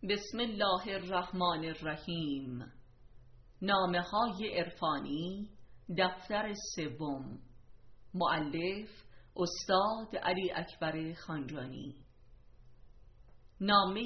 بسم الله الرحمن الرحیم. نامه‌های عرفانی، دفتر سوم. مؤلف استاد علی اکبر خانجانی. نامه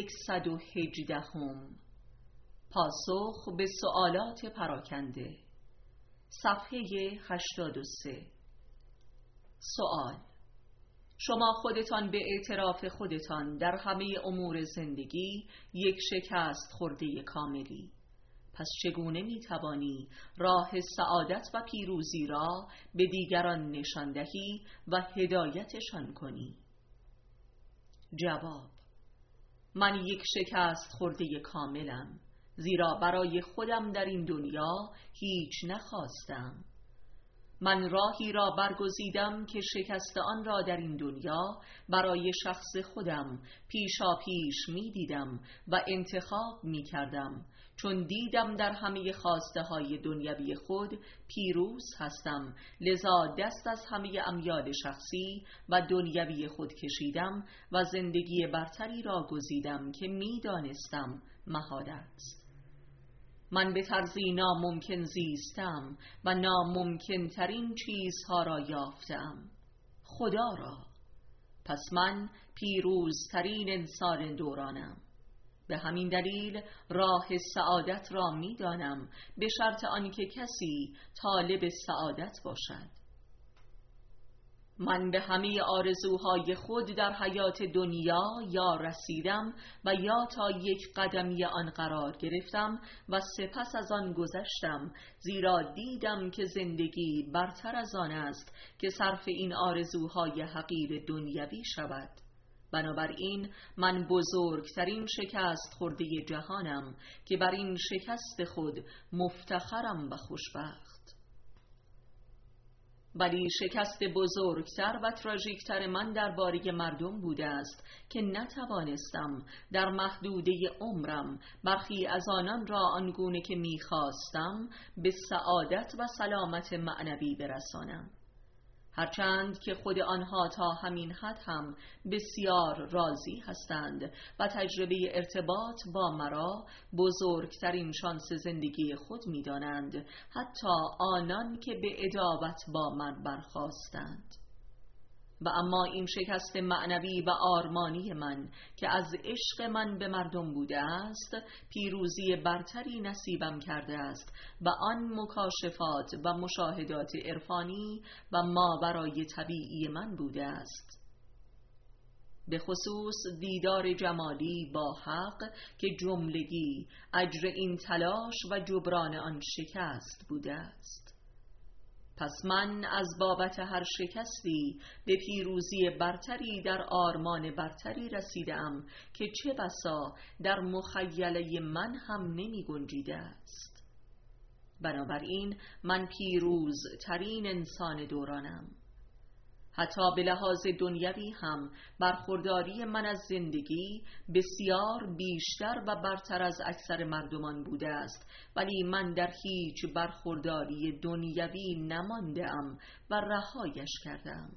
118. پاسخ به سوالات پراکنده. صفحه 83. سوال: شما خودتان به اعتراف خودتان در همه امور زندگی یک شکست خورده کاملی، پس چگونه می توانی راه سعادت و پیروزی را به دیگران نشان دهی و هدایتشان کنی؟ جواب: من یک شکست خورده کاملم، زیرا برای خودم در این دنیا هیچ نخواستم. من راهی را برگزیدم که شکست آن را در این دنیا برای شخص خودم پیشا پیش می دیدم و انتخاب می کردم، چون دیدم در همه خواسته های دنیوی خود پیروز هستم. لذا دست از همه امیال شخصی و دنیوی خود کشیدم و زندگی برتری را گزیدم که می دانستم محال است. من به طرزی ناممکن زیستم و ناممکن ترین چیزها را یافتم، خدا را. پس من پیروزترین انسان دورانم. به همین دلیل راه سعادت را می دانم، به شرط آنکه کسی طالب سعادت باشد. من به همه آرزوهای خود در حیات دنیا یا رسیدم و یا تا یک قدمی آن قرار گرفتم و سپس از آن گذشتم، زیرا دیدم که زندگی برتر از آن است که صرف این آرزوهای حقیر دنیوی شود. بنابراین من بزرگترین شکست خورده جهانم که بر این شکست خود مفتخرم و خوشبخت. ولی شکست بزرگتر و تراژیکتر من درباره مردم بوده است که نتوانستم در محدوده عمرم برخی از آنان را آنگونه که می‌خواستم به سعادت و سلامت معنوی برسانم، هرچند که خود آنها تا همین حد هم بسیار راضی هستند و تجربه ارتباط با مرا بزرگترین شانس زندگی خود می دانند، حتی آنان که به عداوت با من برخاستند. و اما این شکست معنوی و آرمانی من که از عشق من به مردم بوده است، پیروزی برتری نصیبم کرده است و آن مکاشفات و مشاهدات عرفانی و ماورای طبیعی من بوده است، به خصوص دیدار جمالی با حق که جملگی اجر این تلاش و جبران آن شکست بوده است. پس من از بابت هر شکستی به پیروزی برتری در آرمان برتری رسیدم که چه بسا در مخیله من هم نمی گنجیده است. بنابراین من پیروزترین انسان دورانم. حتی به لحاظ دنیوی هم برخورداری من از زندگی بسیار بیشتر و برتر از اکثر مردمان بوده است، ولی من در هیچ برخورداری دنیوی نمانده‌ام و رهایش کردم.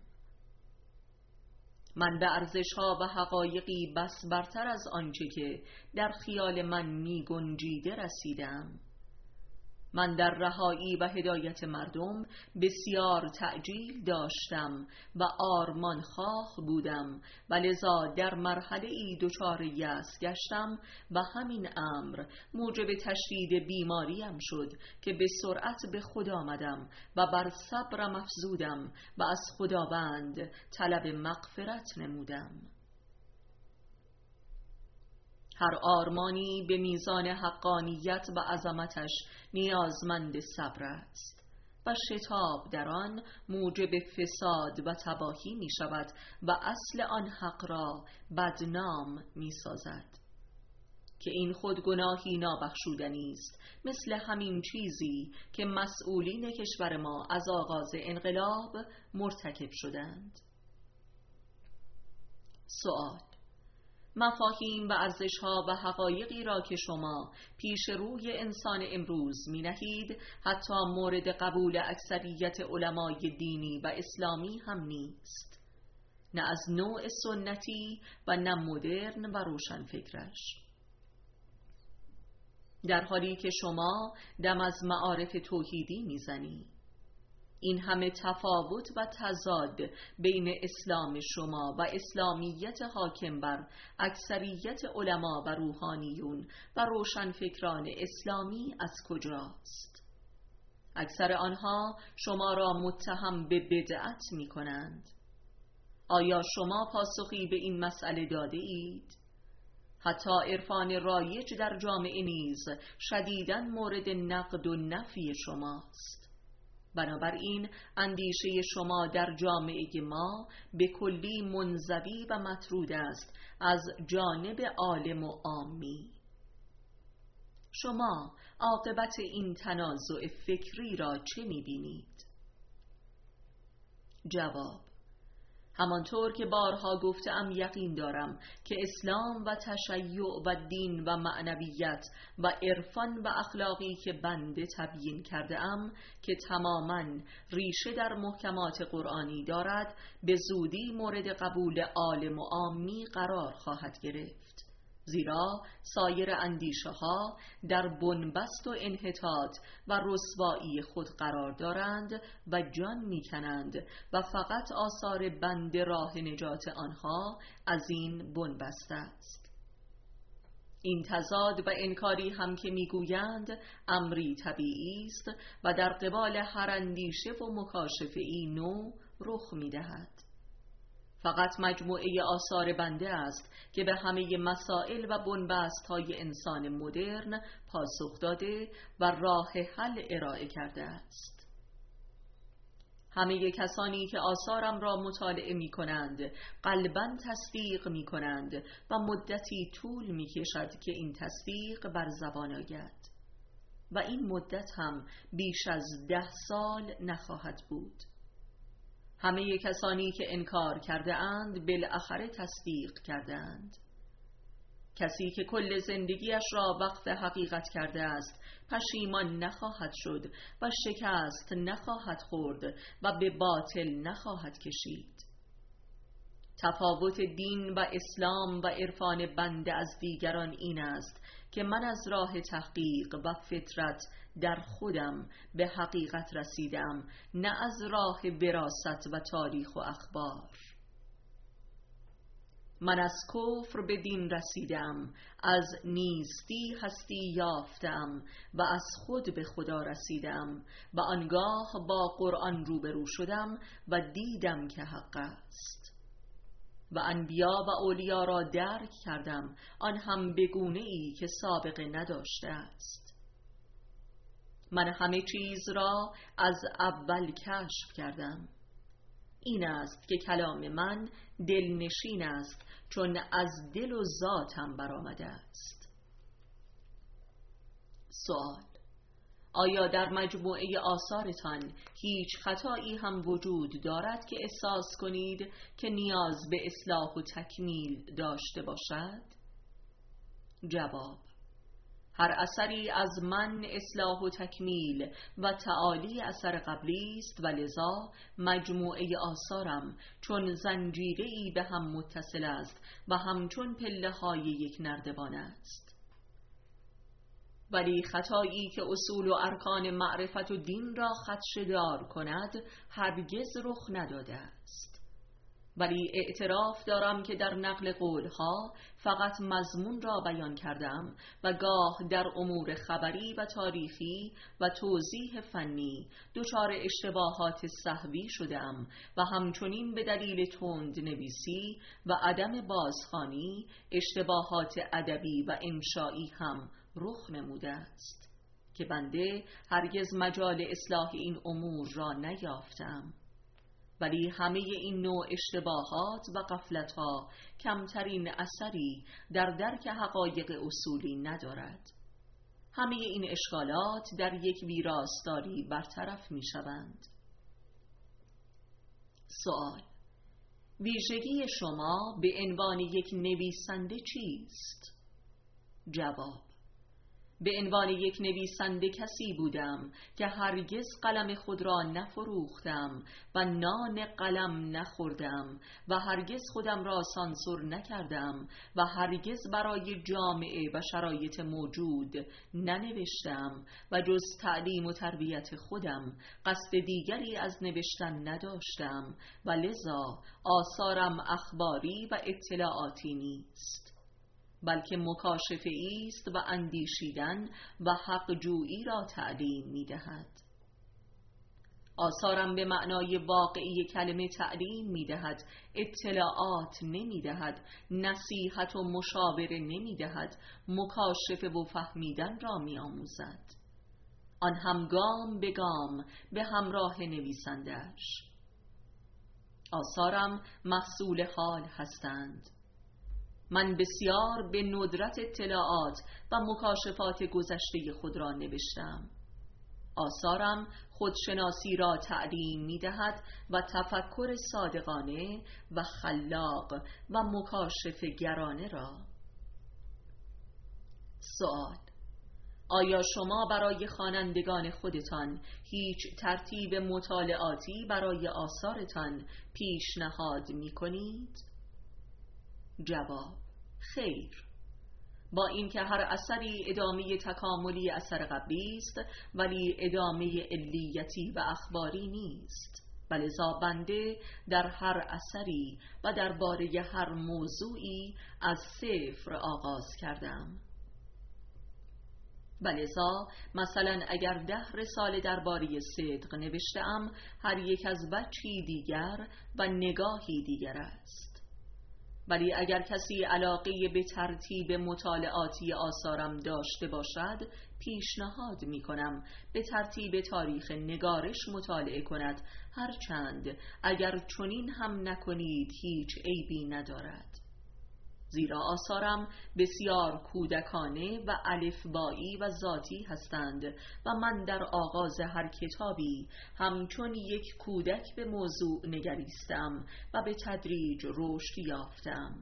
من به ارزش‌ها و حقایقی بس برتر از آنچه که در خیال من می گنجیده رسیدم. من در رهایی و هدایت مردم بسیار تعجیل داشتم و آرمان خواه بودم و لذا در مرحله ای دچار یأس گشتم و همین امر موجب تشدید بیماریم شد که به سرعت به خود آمدم و بر صبرم افزودم و از خداوند طلب مغفرت نمودم. هر آرمانی به میزان حقانیت و عظمتش نیازمند صبر است و شتاب در آن موجب فساد و تباهی می شود و اصل آن حق را بدنام می سازد که این خود گناهی نابخشودنی است، مثل همین چیزی که مسئولین کشور ما از آغاز انقلاب مرتکب شدند. سوال: مفاهیم و ارزش‌ها و حقایقی را که شما پیش روی انسان امروز می نهید حتی مورد قبول اکثریت علمای دینی و اسلامی هم نیست، نه از نوع سنتی و نه مدرن و روشنفکرش. در حالی که شما دم از معارف توحیدی میزنی. این همه تفاوت و تضاد بین اسلام شما و اسلامیت حاکم بر اکثریت علما و روحانیون و روشنفکران اسلامی از کجاست؟ اکثر آنها شما را متهم به بدعت می کنند. آیا شما پاسخی به این مسئله داده اید؟ حتی عرفان رایج در جامعه نیز شدیداً مورد نقد و نفی شماست. بنابراین اندیشه شما در جامعه ما به کلی منزوی و مطرود است از جانب عالم و عامی. شما عاقبت این تنازع فکری را چه می‌بینید؟ جواب: همانطور که بارها گفتم یقین دارم که اسلام و تشیع و دین و معنویت و عرفان و اخلاقی که بنده تبیین کرده ام که تماماً ریشه در محکمات قرآنی دارد، به زودی مورد قبول عالم و عامی قرار خواهد گرفت، زیرا سایر اندیشه ها در بنبست و انحطاط و رسوایی خود قرار دارند و جان میکنند و فقط آثار بند راه نجات آنها از این بنبست است. این تضاد و انکاری هم که میگویند امری طبیعی است و در قبال هر اندیشه و مکاشفه‌ای نو رخ میدهد. فقط مجموعه آثار بنده است که به همه مسائل و بنبست‌های انسان مدرن پاسخ داده و راه حل ارائه کرده است. همه کسانی که آثارم را مطالعه می کنند قلباً تصدیق می کنند و مدتی طول می کشد که این تصدیق بر زبان آید و این مدت هم بیش از 10 سال نخواهد بود. همه کسانی که انکار کرده اند بالاخره تصدیق کرده اند. کسی که کل زندگیش را وقف حقیقت کرده است پشیمان نخواهد شد و شکست نخواهد خورد و به باطل نخواهد کشید. تفاوت دین و اسلام و عرفان بنده از دیگران این است که من از راه تحقیق و فطرت در خودم به حقیقت رسیدم، نه از راه وراثت و تاریخ و اخبار. من از کفر به دین رسیدم، از نیستی هستی یافتم و از خود به خدا رسیدم و آنگاه با قرآن روبرو شدم و دیدم که حق است و انبیا و اولیا را درک کردم، آن هم به گونه‌ای که سابقه نداشته است. من همه چیز را از اول کشف کردم. این است که کلام من دلنشین است، چون از دل و ذاتم برآمده است. سوال: آیا در مجموعه آثارتان هیچ خطایی هم وجود دارد که احساس کنید که نیاز به اصلاح و تکمیل داشته باشد؟ جواب: هر اثری از من اصلاح و تکمیل و تعالی اثر قبلی است و لذا مجموعه آثارم چون زنجیره‌ای به هم متصل است و همچون پله‌های یک نردبان است. ولی خطایی که اصول و ارکان معرفت و دین را خدشه‌دار کند هرگز رخ نداده است. ولی اعتراف دارم که در نقل قولها فقط مضمون را بیان کردم و گاه در امور خبری و تاریخی و توضیح فنی دچار اشتباهات سهوی شدم و همچنین به دلیل تند نویسی و عدم بازخوانی اشتباهات ادبی و انشایی هم رخ نموده است که بنده هرگز مجال اصلاح این امور را نیافتم. ولی همه این نوع اشتباهات و غفلت‌ها کمترین اثری در درک حقایق اصولی ندارد. همه این اشکالات در یک ویراستاری برطرف می‌شوند. سوال: ویژگی شما به عنوان یک نویسنده چیست؟ جواب: به عنوان یک نویسنده کسی بودم که هرگز قلم خود را نفروختم و نان قلم نخوردم و هرگز خودم را سانسور نکردم و هرگز برای جامعه و شرایط موجود ننوشتم و جز تعلیم و تربیت خودم قصد دیگری از نوشتن نداشتم و لذا آثارم اخباری و اطلاعاتی نیست، بلکه مکاشفه است و اندیشیدن و حق جویی را تعلیم می دهد. آثارم به معنای واقعی کلمه تعلیم می دهد، اطلاعات نمی دهد، نصیحت و مشاوره نمی دهد، مکاشفه و فهمیدن را می آموزد، آن هم گام به گام به همراه نویسندش. آثارم محصول حال هستند. من بسیار به ندرت اطلاعات و مکاشفات گذشته خود را نوشتم. آثارم خودشناسی را تعلیم می دهد و تفکر صادقانه و خلاق و مکاشفه گرانه را. سوال: آیا شما برای خوانندگان خودتان هیچ ترتیب مطالعاتی برای آثارتان پیشنهاد می کنید؟ جواب: خیر. با اینکه هر اثری ادامه تکاملی اثر قبلی است، ولی ادامه علیتی و اخباری نیست. ولذا بنده در هر اثری و درباره هر موضوعی از صفر آغاز کردم. ولذا مثلا اگر 10 رساله درباره صدق نوشتم، هر یک از وجهی دیگر و نگاهی دیگر است. ولی اگر کسی علاقه به ترتیب مطالعاتی آثارم داشته باشد، پیشنهاد می کنم به ترتیب تاریخ نگارش مطالعه کند، هرچند اگر چنین هم نکنید هیچ عیبی ندارد، زیرا آثارم بسیار کودکانه و الفبایی و ذاتی هستند و من در آغاز هر کتابی همچون یک کودک به موضوع نگریستم و به تدریج رشد یافتم.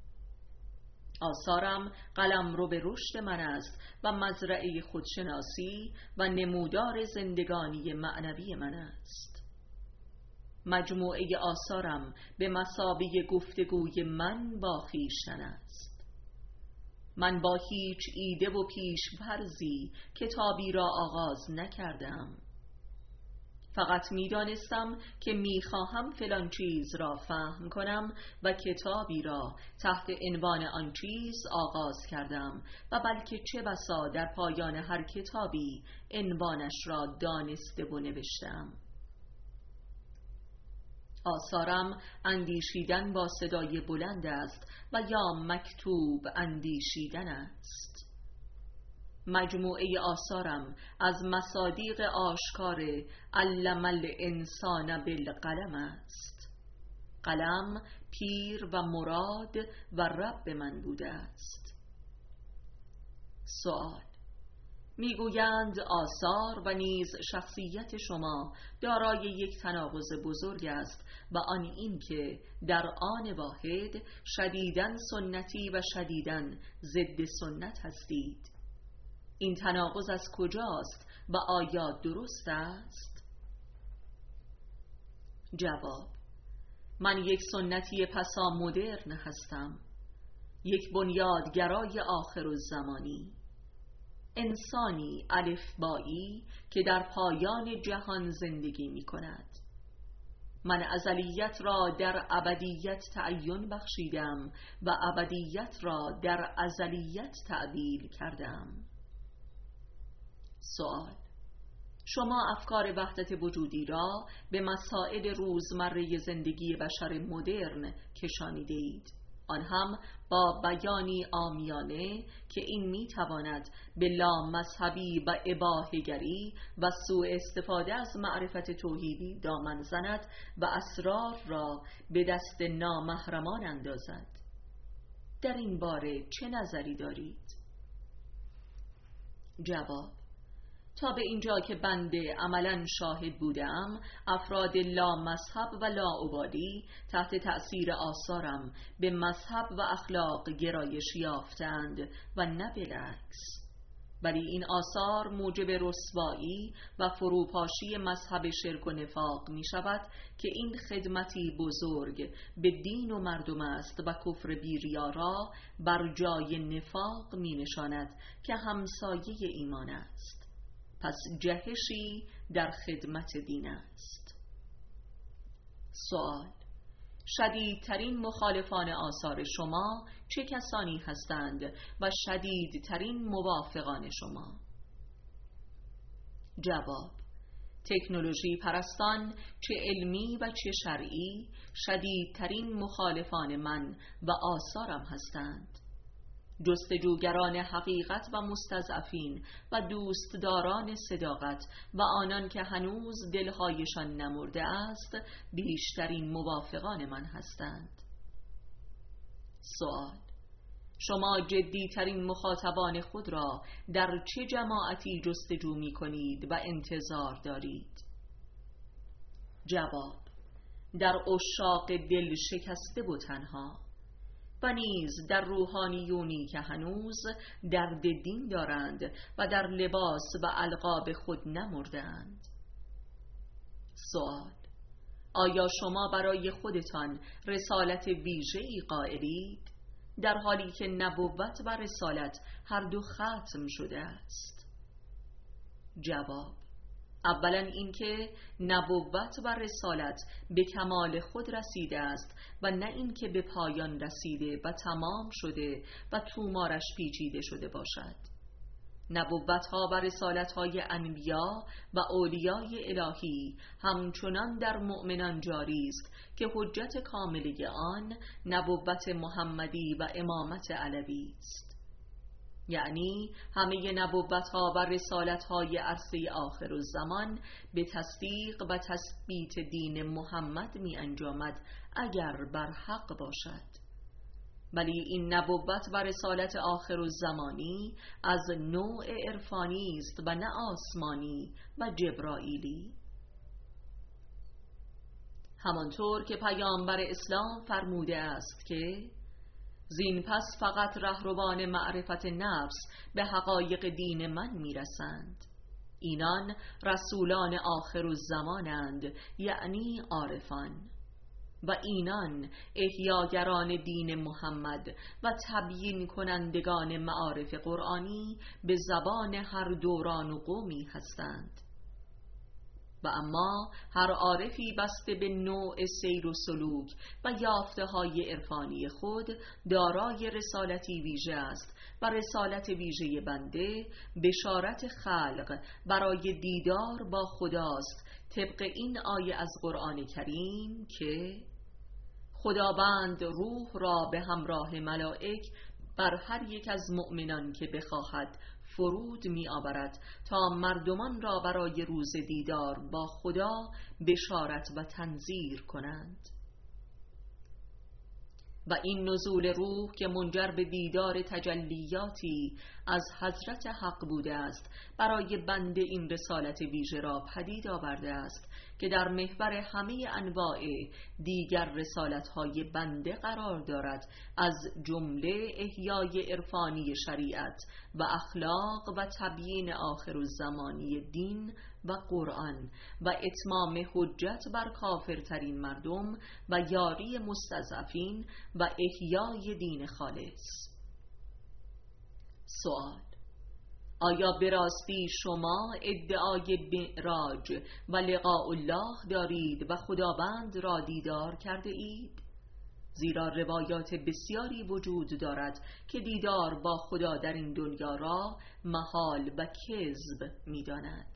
آثارم قلمرو به رشد من است و مزرعه خودشناسی و نمودار زندگانی معنوی من است. مجموعه آثارم به مثابه گفتگوی من با خویشتن است. من با هیچ ایده و پیش‌فرضی کتابی را آغاز نکردم. فقط می‌دانستم که می‌خواهم فلان چیز را فهم کنم و کتابی را تحت عنوان آن چیز آغاز کردم و بلکه چه بسا در پایان هر کتابی عنوانش را دانسته و نوشتم. آثارم اندیشیدن با صدای بلند است و یا مکتوب اندیشیدن است. مجموعه آثارم از مصادیق آشکار علم الانسان بالقلم است. قلم پیر و مراد و رب من بوده است. سوال: میگویند آثار و نیز شخصیت شما دارای یک تناقض بزرگ است و آن این که در آن واحد شدیداً سنتی و شدیداً ضد سنت هستید. این تناقض از کجاست و آیا درست است؟ جواب: من یک سنتی پسا مدرن هستم، یک بنیادگرای آخرالزمانی، انسانی الفبایی که در پایان جهان زندگی می کند. من ازلیت را در ابدیت تعین بخشیدم و ابدیت را در ازلیت تعبیر کردم. سوال: شما افکار وحدت وجودی را به مسائل روزمره زندگی بشر مدرن کشانیده اید، آن هم با بیانی عامیانه که این میتواند به لامذهبی و اباحه‌گری و سوء استفاده از معرفت توحیدی دامن زند و اسرار را به دست نامحرمان اندازد. در این باره چه نظری دارید؟ جواب: تا به اینجا که بنده عملاً شاهد بودم، افراد لا مذهب و لا ابالی تحت تأثیر آثارم به مذهب و اخلاق گرایش یافتند و نه بالعکس. ولی این آثار موجب رسوایی و فروپاشی مذهب شرک و نفاق می شود که این خدمتی بزرگ به دین و مردم است و کفر بی‌ریا را بر جای نفاق می نشاند که همسایه ایمان است. پس جهشی در خدمت دین است. سوال: شدیدترین مخالفان آثار شما چه کسانی هستند و شدیدترین موافقان شما؟ جواب: تکنولوژی پرستان چه علمی و چه شرعی شدیدترین مخالفان من و آثارم هستند. جستجوگران حقیقت و مستضعفین و دوستداران صداقت و آنان که هنوز دلهایشان نمرده است بیشترین موافقان من هستند. سوال: شما جدیترین مخاطبان خود را در چه جماعتی جستجو می کنید و انتظار دارید؟ جواب: در عشاق دل شکسته و تنها، و نیز در روحانیونی که هنوز درد دین دارند و در لباس و القاب خود نمردند. سوال: آیا شما برای خودتان رسالت ویژه‌ای قائلید در حالی که نبوت و رسالت هر دو ختم شده است؟ جواب: اولا اینکه نبوت و رسالت به کمال خود رسیده است و نه اینکه به پایان رسیده و تمام شده و تومارش پیچیده شده باشد. نبوت‌ها و رسالت‌های انبیا و اولیای الهی همچنان در مؤمنان جاری است که حجت کامله آن نبوت محمدی و امامت علوی است. یعنی همه نبوت‌ها و رسالت‌های عرصه آخرالزمان به تصدیق و تثبیت دین محمد می انجامد اگر بر حق باشد. ولی این نبوت و رسالت آخرالزمانی از نوع عرفانی است و نه آسمانی و جبرائیلی. همانطور که پیامبر اسلام فرموده است که زین پس فقط رهروان معرفت نفس به حقایق دین من میرسند. اینان رسولان آخرالزمانند، یعنی عارفان، و اینان احیاگران دین محمد و تبیین کنندگان معارف قرآنی به زبان هر دوران و قومی هستند. و اما هر عارفی بسته به نوع سیر و سلوک و یافته های عرفانی خود دارای رسالتی ویژه است و رسالت ویژه بنده بشارت خلق برای دیدار با خداست، طبق این آیه از قرآن کریم که خداوند روح را به همراه ملائک بر هر یک از مؤمنان که بخواهد فرود می آورد تا مردمان را برای روز دیدار با خدا بشارت و تنذیر کنند. و این نزول روح که منجر به دیدار تجلیاتی از حضرت حق بوده است برای بنده این رسالت ویژه را پدید آورده است که در محور همه انواع دیگر رسالت‌های بنده قرار دارد، از جمله احیای عرفانی شریعت و اخلاق و تبیین آخرالزمانی دین و قرآن و اتمام حجت بر کافرترین مردم و یاری مستضعفین و احیای دین خالص. سوال: آیا به راستی شما ادعای معراج و لقاء الله دارید و خداوند را دیدار کرده اید؟ زیرا روایات بسیاری وجود دارد که دیدار با خدا در این دنیا را محال و کذب می داند.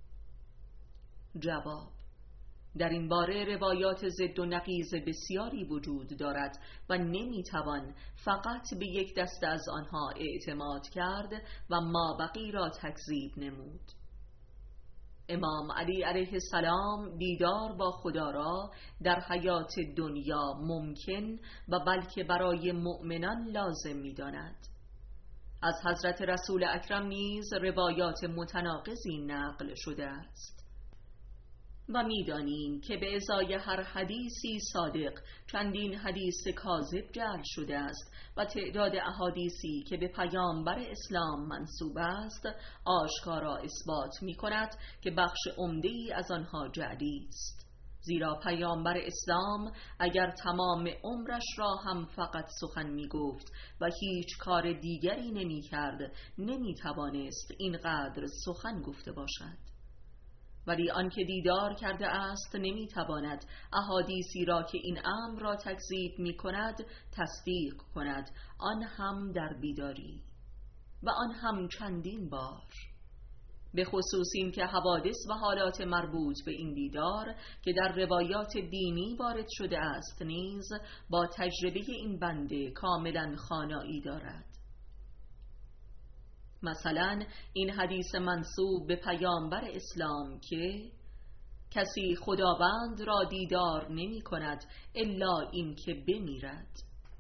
جواب: در این باره روایات ضد و نقیض بسیاری وجود دارد و نمیتوان فقط به یک دسته از آنها اعتماد کرد و مابقی را تکذیب نمود. امام علی علیه السلام دیدار با خدا را در حیات دنیا ممکن و بلکه برای مؤمنان لازم می‌داند. از حضرت رسول اکرم نیز روایات متناقضی نقل شده است. و می‌دانیم که به ازای هر حدیثی صادق چندین حدیث کاذب جعل شده است و تعداد احادیثی که به پیامبر اسلام منسوب است آشکارا اثبات می‌کند که بخش عمده‌ای از آنها جعلی است. زیرا پیامبر اسلام اگر تمام عمرش را هم فقط سخن می گفت و هیچ کار دیگری نمی کرد نمی توانست اینقدر سخن گفته باشد. ولی آنکه دیدار کرده است نمی تواند احادیثی را که این امر را تکذیب می کند تصدیق کند، آن هم در بیداری و آن هم چندین بار. به خصوص این که حوادث و حالات مربوط به این دیدار که در روایات دینی وارد شده است نیز با تجربه این بنده کاملا خوانایی دارد. مثلا این حدیث منسوب به پیامبر اسلام که کسی خداوند را دیدار نمی کند الا این که بمیرد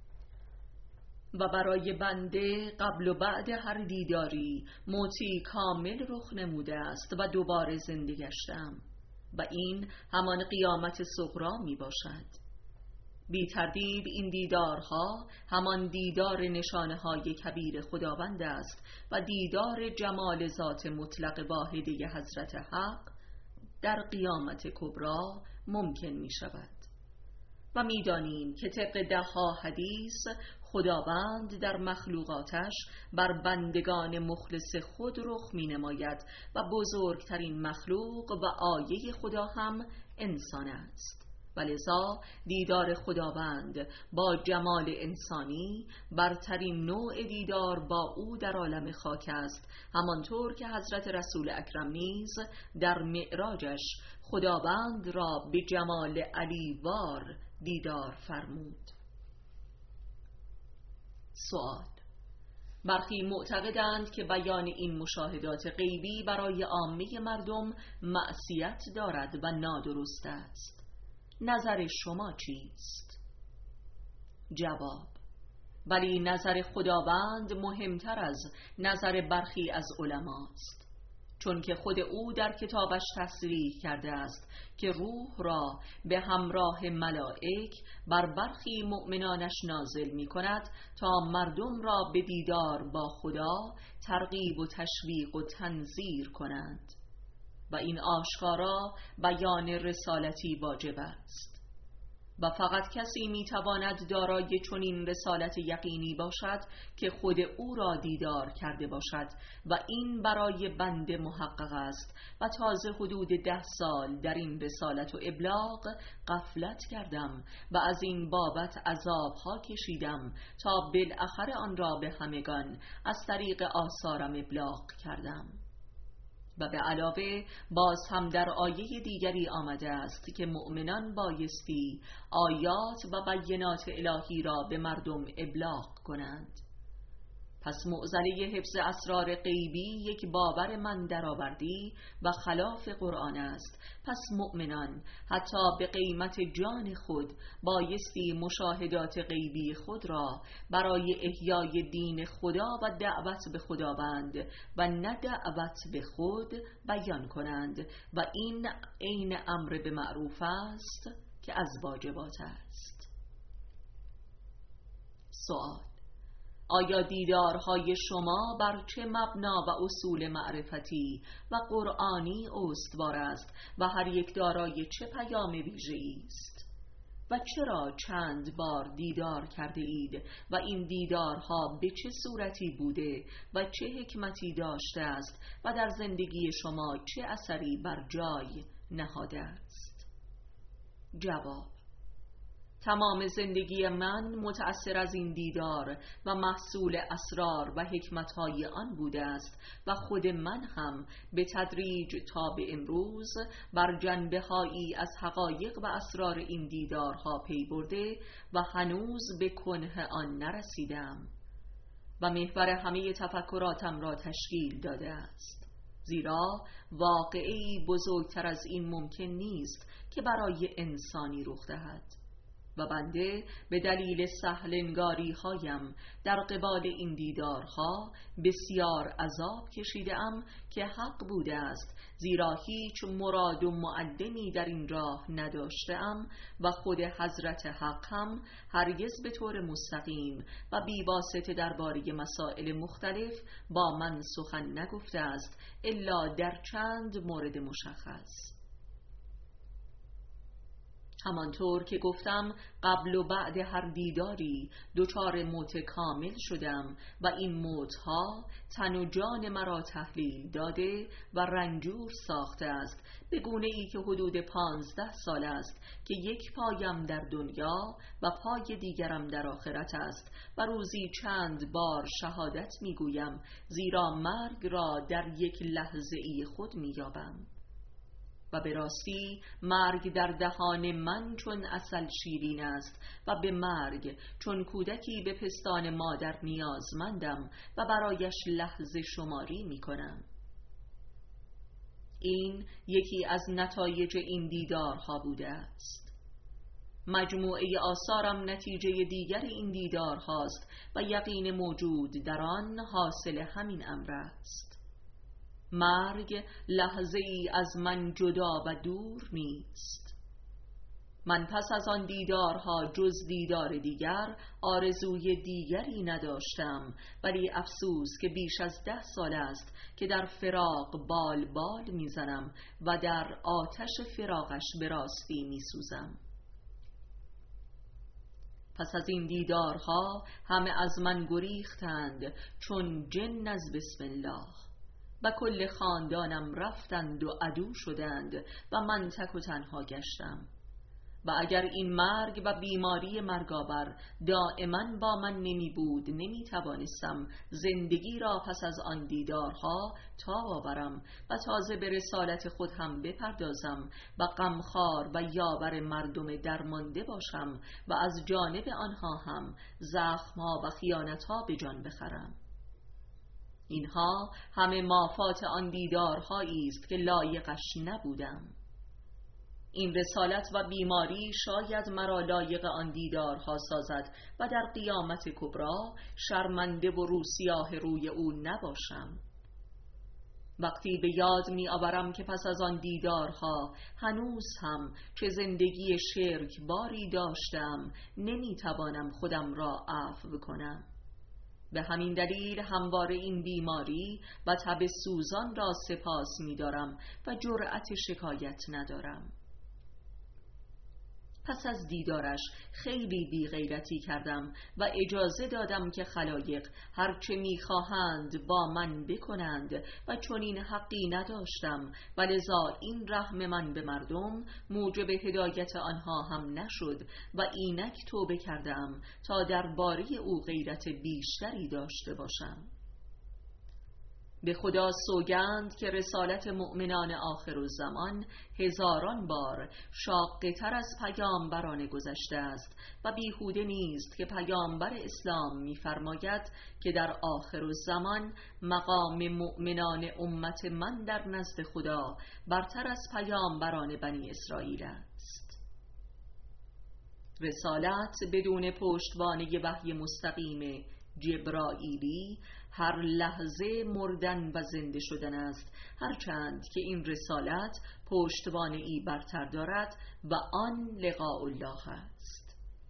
و برای بنده قبل و بعد هر دیداری موتی کامل رخ نموده است و دوباره زنده گشتم و این همان قیامت صغری می باشد. بی تردید این دیدارها همان دیدار نشانه های کبیر خداوند است و دیدار جمال ذات مطلق واحده حضرت حق در قیامت کبری ممکن می شود. و می دانیم که طبق 10 حدیث خداوند در مخلوقاتش بر بندگان مخلص خود رخ می نماید و بزرگترین مخلوق و آیه خدا هم انسان است. ولذا دیدار خداوند با جمال انسانی برترین نوع دیدار با او در عالم خاک است، همانطور که حضرت رسول اکرم نیز در معراجش خداوند را به جمال علیوار دیدار فرمود. سوال: برخی معتقدند که بیان این مشاهدات غیبی برای عامه مردم معصیت دارد و نادرست است. نظر شما چیست؟ جواب: ولی نظر خداوند مهمتر از نظر برخی از علماست، چون که خود او در کتابش تصریح کرده است که روح را به همراه ملائک بر برخی مؤمنانش نازل می کند تا مردم را به دیدار با خدا ترغیب و تشویق و تنذیر کنند و این آشکارا بیان رسالتی واجب است و فقط کسی میتواند دارای چنین رسالت یقینی باشد که خود او را دیدار کرده باشد و این برای بنده محقق است و تازه حدود 10 سال در این رسالت و ابلاغ غفلت کردم و از این بابت عذابها کشیدم تا بالاخره آن را به همگان از طریق آثارم ابلاغ کردم. و به علاوه باز هم در آیه دیگری آمده است که مؤمنان بایستی آیات و بینات الهی را به مردم ابلاغ کنند. پس معضله حفظ اسرار غیبی یک باور من درآوردی و خلاف قرآن است. پس مؤمنان حتی به قیمت جان خود بایستی مشاهدات غیبی خود را برای احیای دین خدا و دعوت به خداوند و نه دعوت به خود بیان کنند و این عین امر به معروف است که از واجبات است. سوال: آیا دیدارهای شما بر چه مبنا و اصول معرفتی و قرآنی استوار است و هر یک دارای چه پیام ویژه‌ای است؟ و چرا چند بار دیدار کرده اید و این دیدارها به چه صورتی بوده و چه حکمتی داشته است و در زندگی شما چه اثری بر جای نهاده است؟ جواب: تمام زندگی من متأثر از این دیدار و محصول اسرار و حکمتهای آن بوده است و خود من هم به تدریج تا به امروز بر جنبه‌هایی از حقایق و اسرار این دیدارها پی برده و هنوز به کنه آن نرسیدم و محور همه تفکراتم را تشکیل داده است. زیرا واقعی بزرگتر از این ممکن نیست که برای انسانی رخ دهد و بنده به دلیل سهلنگاری هایم در قبال این دیدارها بسیار عذاب کشیدم که حق بوده است، زیرا هیچ مراد و معلمی در این راه نداشتم و خود حضرت حق هم هرگز به طور مستقیم و بی واسطه درباره مسائل مختلف با من سخن نگفته است الا در چند مورد مشخص. همانطور که گفتم قبل و بعد هر دیداری دچار موت کامل شدم و این موتها تن و جان مرا تحلیل داده و رنجور ساخته است، به گونه ای که حدود 15 سال است که یک پایم در دنیا و پای دیگرم در آخرت است و روزی چند بار شهادت میگویم، زیرا مرگ را در یک لحظه ای خود مییابم. و به راستی مرگ در دهان من چون عسل شیرین است و به مرگ چون کودکی به پستان مادر نیازمندم و برایش لحظه شماری می کنم. این یکی از نتایج این دیدارها بوده است. مجموعه آثارم نتیجه دیگر این دیدارهاست و یقین موجود در آن حاصل همین امر است. مرگ لحظه ای از من جدا و دور نیست. من پس از آن دیدارها جز دیدار دیگر آرزوی دیگری نداشتم، ولی افسوس که بیش از 10 سال است که در فراق بال بال میزنم و در آتش فراقش به راستی میسوزم. پس از این دیدارها همه از من گریختند چون جن از بسم الله و کل خاندانم رفتند و عدو شدند و من تک و تنها گشتم. و اگر این مرگ و بیماری مرگاور دائما با من نمی بود، نمی توانستم زندگی را پس از آن دیدارها تاب آورم و تازه به رسالت خود هم بپردازم و غمخوار و یاور مردم درمانده باشم و از جانب آنها هم زخم‌ها و خیانت‌ها به جان بخرم. اینها همه مافات آن دیدارهایی است که لایقش نبودم. این رسالت و بیماری شاید مرا لایق آن دیدارها سازد و در قیامت کبری شرمنده و روسیاه روی او نباشم. وقتی به یاد می آورم که پس از آن دیدارها هنوز هم چه زندگی شرک باری داشتم، نمی توانم خودم را عفو کنم. به همین دلیل همواره این بیماری و تب سوزان را سپاس می دارم و جرأت شکایت ندارم. پس از دیدارش خیلی بیغیرتی کردم و اجازه دادم که خلایق هرچه میخواهند با من بکنند و چون این حقی نداشتم و لذا این رحم من به مردم موجب هدایت آنها هم نشد و اینک توبه کردم تا درباره او غیرت بیشتری داشته باشم. به خدا سوگند که رسالت مؤمنان آخرالزمان هزاران بار شاقه تر از پیامبران گذشته است و بیهوده نیست که پیامبر اسلام می‌فرماید که در آخرالزمان مقام مؤمنان امت من در نزد خدا برتر از پیامبران بنی اسرائیل است. رسالت بدون پشتوانه وحی مستقیم جبرائیلی هر لحظه مردن و زنده شدن است، هرچند که این رسالت پشتوانه ای برتر دارد و آن لقاء الله است.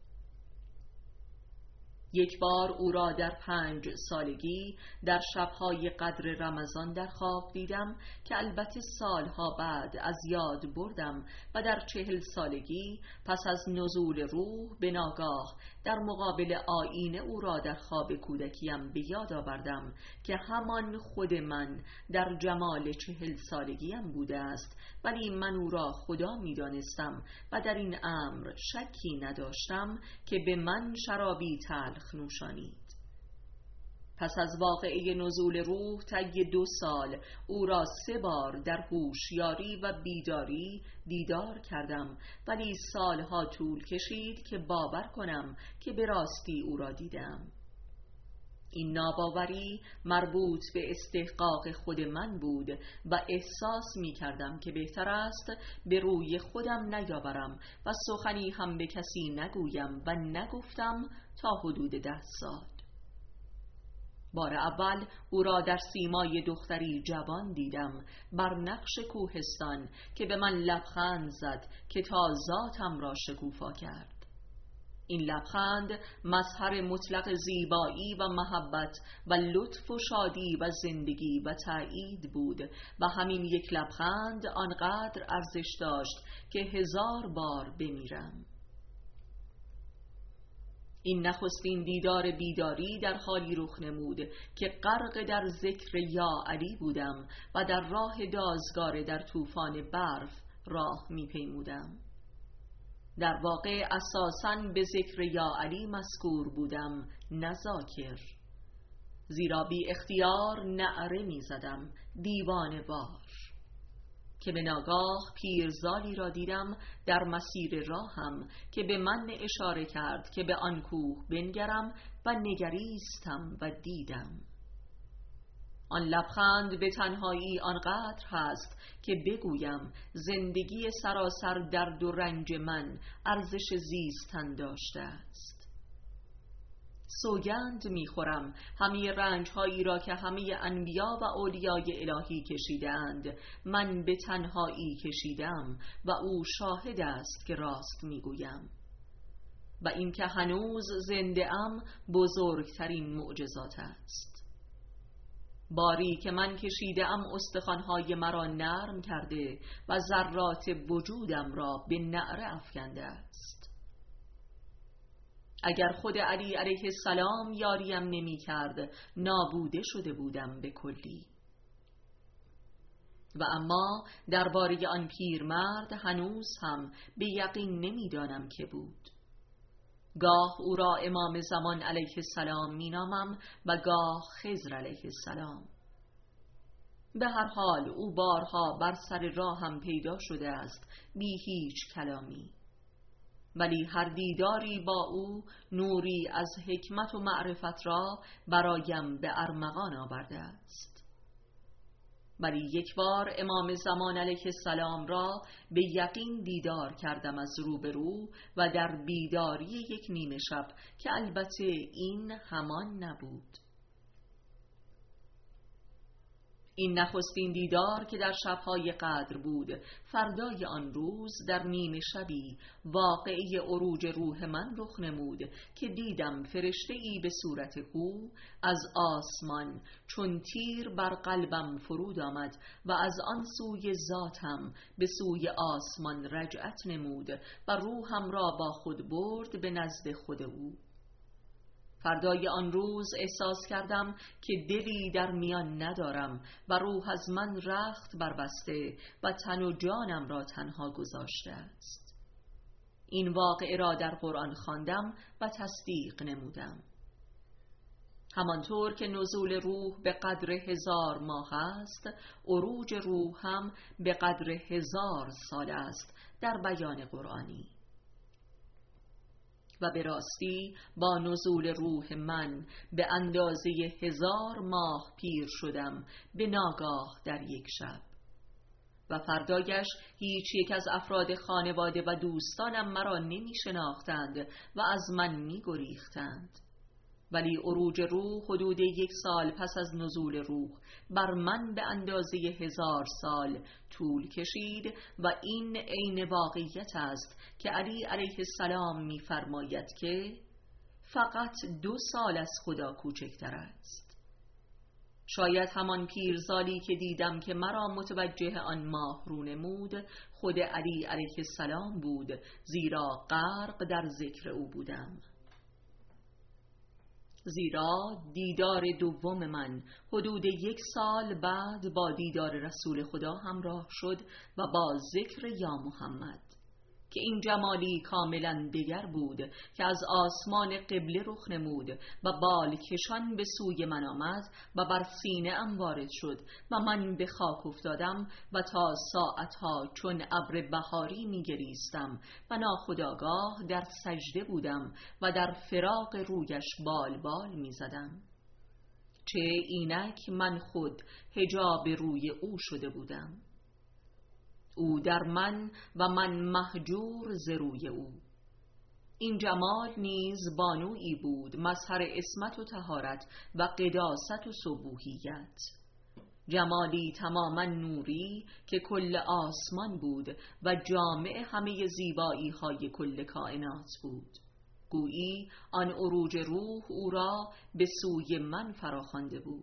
یک بار او را در 5 سالگی در شبهای قدر رمضان در خواب دیدم که البته سالها بعد از یاد بردم و در 40 سالگی پس از نزول روح به ناگاه در مقابل آیینه او را در خواب کودکیم به یاد آوردم که همان خود من در جمال 40 سالگیم بوده است، ولی من او را خدا می دانستم و در این امر شکی نداشتم که به من شرابی تلخ نوشانید. پس از واقعه نزول روح طی 2 سال او را 3 بار در هوشیاری و بیداری دیدار کردم، ولی سالها طول کشید که باور کنم که به راستی او را دیدم. این ناباوری مربوط به استحقاق خود من بود و احساس می کردم که بهتر است به روی خودم نیاورم و سخنی هم به کسی نگویم و نگفتم تا حدود 10 سال. بار اول او را در سیمای دختری جوان دیدم بر نقش کوهستان که به من لبخند زد که تا ذاتم را شکوفا کرد. این لبخند مظهر مطلق زیبایی و محبت و لطف و شادی و زندگی و تأیید بود و همین یک لبخند آنقدر ارزش داشت که 1000 بار بمیرم. این نخستین دیدار بیداری در حالی رخ نمود که غرق در ذکر یا علی بودم و در راه دازگار در طوفان برف راه می پیمودم. در واقع اساساً به ذکر یا علی مذکور بودم، نه ذاکر، زیرا بی اختیار نعره می زدم دیوانه وار که به ناگاه پیرزالی را دیدم در مسیر راهم که به من اشاره کرد که به آن کوه بنگرم و نگریستم و دیدم. آن لبخند به تنهایی آنقدر هست که بگویم زندگی سراسر درد و رنج من ارزش زیستن داشته است. سوگند میخورم همه رنجهایی را که همه انبیا و اولیای الهی کشیدند من به تنهایی کشیدم و او شاهد است که راست میگویم و این که هنوز زنده ام بزرگترین معجزات است. باری که من کشیدم استخوان‌های مرا نرم کرده و ذرات وجودم را به نعره افکنده است. اگر خود علی علیه السلام یاریم نمی کرد نابوده شده بودم به کلی. و اما درباره آن پیرمرد هنوز هم به یقین نمی‌دانم که بود. گاه او را امام زمان علیه السلام می نامم و گاه خضر علیه السلام. به هر حال او بارها بر سر راهم پیدا شده است بی هیچ کلامی، ولی هر دیداری با او نوری از حکمت و معرفت را برایم به ارمغان آورده است. ولی یک بار امام زمان علیه السلام را به یقین دیدار کردم از روبرو و در بیداری یک نیمه شب که البته این همان نبود. این نخستین دیدار که در شبهای قدر بود، فردای آن روز در نیمه شبی واقعه عروج روح من رخ نمود که دیدم فرشته‌ای به صورت او از آسمان چون تیر بر قلبم فرود آمد و از آن سوی ذاتم به سوی آسمان رجعت نمود و روحم را با خود برد به نزد خود او. فردای آن روز احساس کردم که دلی در میان ندارم و روح از من رخت بربسته و تن و جانم را تنها گذاشته است. این واقعه را در قرآن خواندم و تصدیق نمودم. همانطور که نزول روح به قدر 1000 ماه است، عروج روح هم به قدر 1000 سال است در بیان قرآنی. و به راستی با نزول روح من به اندازه 1000 ماه پیر شدم به ناگاه در یک شب و فردایش هیچ یک از افراد خانواده و دوستانم مرا نمی شناختند و از من می گریختند. ولی عروج روح حدود 1 سال پس از نزول روح بر من به اندازه 1000 سال طول کشید و این عین واقعیت است که علی علیه السلام می فرماید که فقط 2 سال از خدا کوچکتر است. شاید همان پیرزالی که دیدم که مرا متوجه آن ماه رو نمود خود علی علیه السلام بود، زیرا غرق در ذکر او بودم. زیرا دیدار دوم من حدود 1 سال بعد با دیدار رسول خدا همراه شد و با ذکر یا محمد که این جمالی کاملا دیگر بود که از آسمان قبله رخ نمود و بال کشان به سوی من آمد و بر سینه ام وارد شد و من به خاک افتادم و تا ساعتها چون ابر بهاری می گریستم و ناخودآگاه در سجده بودم و در فراق رویش بال بال می زدم. چه اینک من خود حجاب روی او شده بودم. او در من و من مهجور ز روی او. این جمال نیز بانویی بود مظهر عصمت و طهارت و قداست و صبوحیت، جمالی تماما نوری که کل آسمان بود و جامع همه زیبایی های کل کائنات بود. گویی آن عروج روح او را به سوی من فراخوانده بود.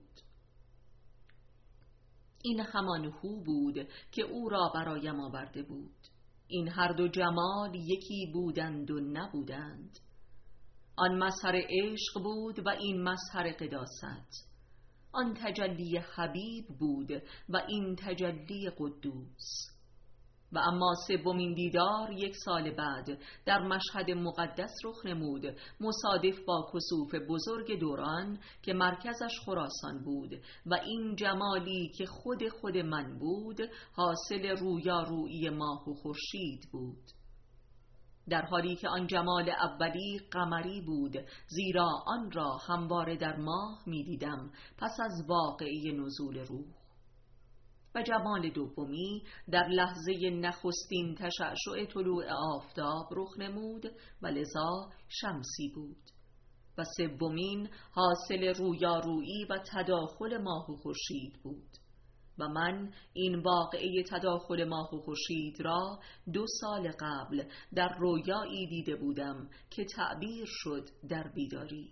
این همان هو بود که او را برایم آورده بود. این هر دو جمال یکی بودند و نبودند. آن مظهر عشق بود و این مظهر قداست. آن تجلی حبیب بود و این تجلی قدوس. و اما سومین دیدار 1 سال بعد در مشهد مقدس رخ نمود، مصادف با کسوف بزرگ دوران که مرکزش خراسان بود و این جمالی که خود من بود حاصل رویارویی ماه و خورشید بود، در حالی که آن جمال اولی قمری بود، زیرا آن را همواره در ماه می دیدم پس از واقعه نزول روح. و جمال دومی در لحظه نخستین تشعشع طلوع آفتاب رخ نمود و لذا شمسی بود. و سومین حاصل رویارویی و تداخل ماه و خورشید بود. و من این واقعه تداخل ماه و خورشید را 2 سال قبل در رویایی دیده بودم که تعبیر شد در بیداری.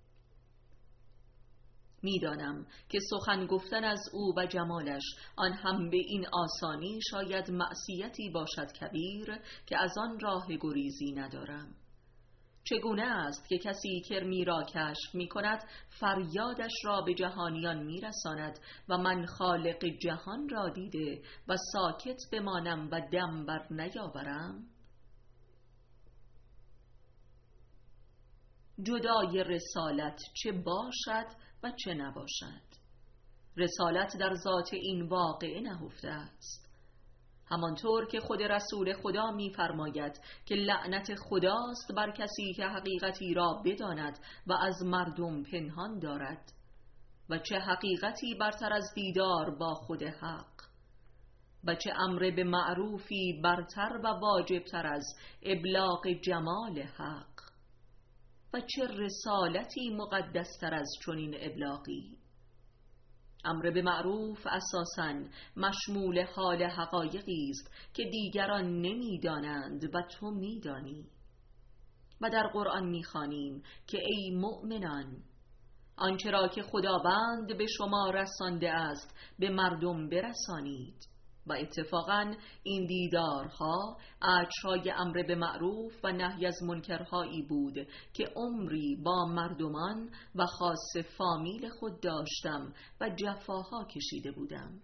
میدانم که سخن گفتن از او و جمالش آن هم به این آسانی شاید معصیتی باشد کبیر که از آن راه گریزی ندارم. چگونه است که کسی کرمی را کشف می کند فریادش را به جهانیان می رساند و من خالق جهان را دیده و ساکت بمانم و دم بر نیاورم؟ جدای رسالت چه باشد و چه نباشد، رسالت در ذات این واقعه نهفته است. همانطور که خود رسول خدا می‌فرماید که لعنت خداست بر کسی که حقیقتی را بداند و از مردم پنهان دارد. و چه حقیقتی برتر از دیدار با خود حق، و چه امر به معروفی برتر و واجبتر از ابلاغ جمال حق، و چه رسالتی مقدستر از چنین ابلاغی. امر به معروف اساساً مشمول حال حقایقی است که دیگران نمی‌دانند و تو می‌دانی. و در قرآن می‌خوانیم که ای مؤمنان، آنچه را که خداوند به شما رسانده است به مردم برسانید. و اتفاقاً این دیدارها اجرای امر به معروف و نهی از منکرهایی بود که عمری با مردمان و خاص فامیل خود داشتم و جفاها کشیده بودم.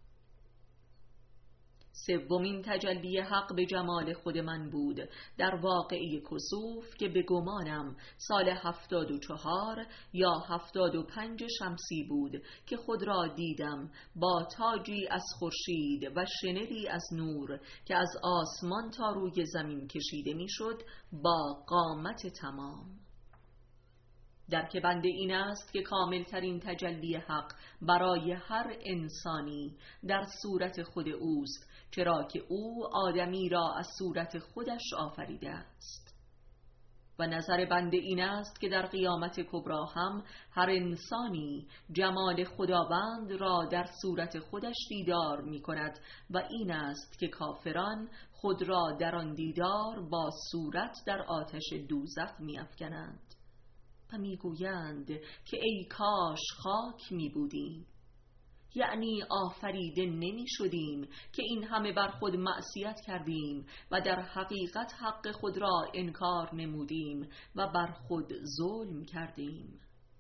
سومین تجلی حق به جمال خود من بود در واقعه کسوف که به گمانم سال 74 یا 75 شمسی بود که خود را دیدم با تاجی از خورشید و شنری از نور که از آسمان تا روی زمین کشیده میشد با قامت تمام. درک بنده این است که کاملترین تجلی حق برای هر انسانی در صورت خود اوست، چرا که او آدمی را از صورت خودش آفریده است. و نظر بنده این است که در قیامت کبری هم هر انسانی جمال خداوند را در صورت خودش دیدار می کند و این است که کافران خود را در آن دیدار با صورت در آتش دوزخ می افکنند و می گویند که ای کاش خاک می بودیم، یعنی آفریده نمی شدیم که این همه بر خود معصیت کردیم و در حقیقت حق خود را انکار نمودیم و بر خود ظلم کردیم.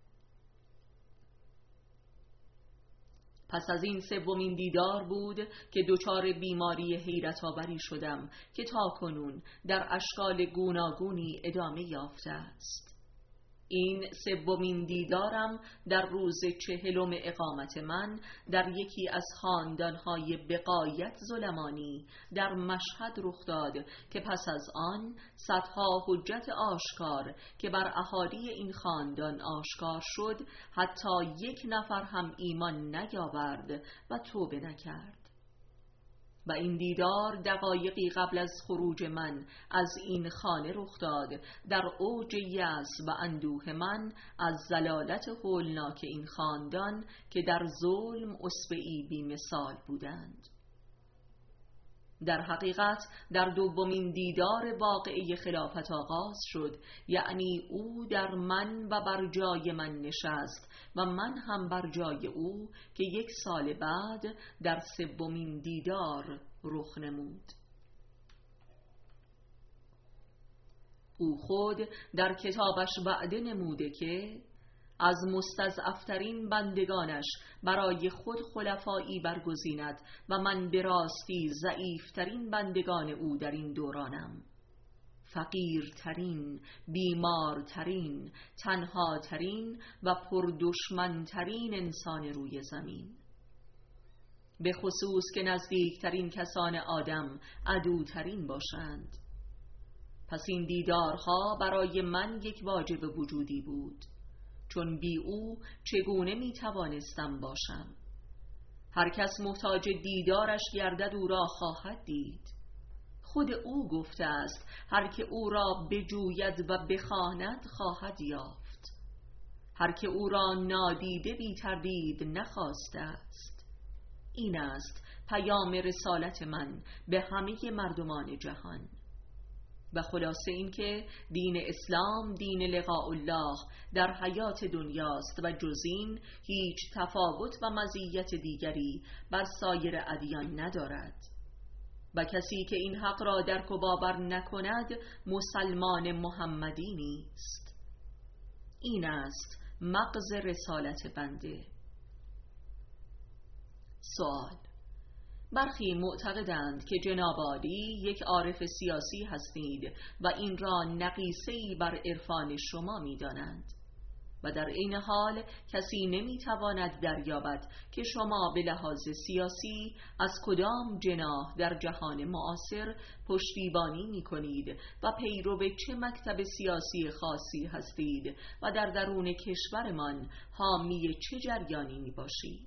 پس از این سومین دیدار بود که دچار بیماری حیرت آوری شدم که تاکنون در اشکال گوناگونی ادامه یافته است. این سومین دیدارم در روز 40 اقامت من در یکی از خاندانهای بغایت ظلمانی در مشهد رخ داد که پس از آن صدها حجت آشکار که بر اهالی این خاندان آشکار شد حتی یک نفر هم ایمان نیاورد و توبه نکرد. و این دیدار دقایقی قبل از خروج من از این خانه رخ داد، در اوج یأس و اندوه من از ضلالت هولناک این خاندان که در ظلم اصبعی بی مثال بودند. در حقیقت در دومین دیدار واقعه خلافت آغاز شد، یعنی او در من و بر جای من نشست و من هم بر جای او که 1 سال بعد در سومین دیدار رخ نمود. او خود در کتابش وعده نموده که از مستضعفترین بندگانش برای خود خلفایی برگزیند و من به راستی ضعیفترین بندگان او در این دورانم، فقیرترین، بیمارترین، تنهاترین و پردشمنترین انسان روی زمین، به خصوص که نزدیکترین کسان آدم عدوترین باشند. پس این دیدارها برای من یک واجب وجودی بود، چون بی او چگونه می توانستم باشم؟ هر کس محتاج دیدارش گردد او را خواهد دید. خود او گفته است هر که او را بجوید و بخواند خواهد یافت. هر که او را نادیده بی تردید نخواسته است. این است پیام رسالت من به همه مردمان جهان. و خلاصه این که دین اسلام دین لقاء الله در حیات دنیاست و جز این هیچ تفاوت و مزیت دیگری بر سایر ادیان ندارد و کسی که این حق را درک و باور نکند مسلمان محمدی نیست. این است مغز رسالت بنده. سوال: برخی معتقدند که جناب عالی یک عارف سیاسی هستید و این را نقیصه‌ای بر عرفان شما می‌دانند و در عین حال کسی نمی‌تواند دریابد که شما به لحاظ سیاسی از کدام جناح در جهان معاصر پشتیبانی می‌کنید و پیرو چه مکتب سیاسی خاصی هستید و در درون کشورمان حامی چه جریانی می‌باشید.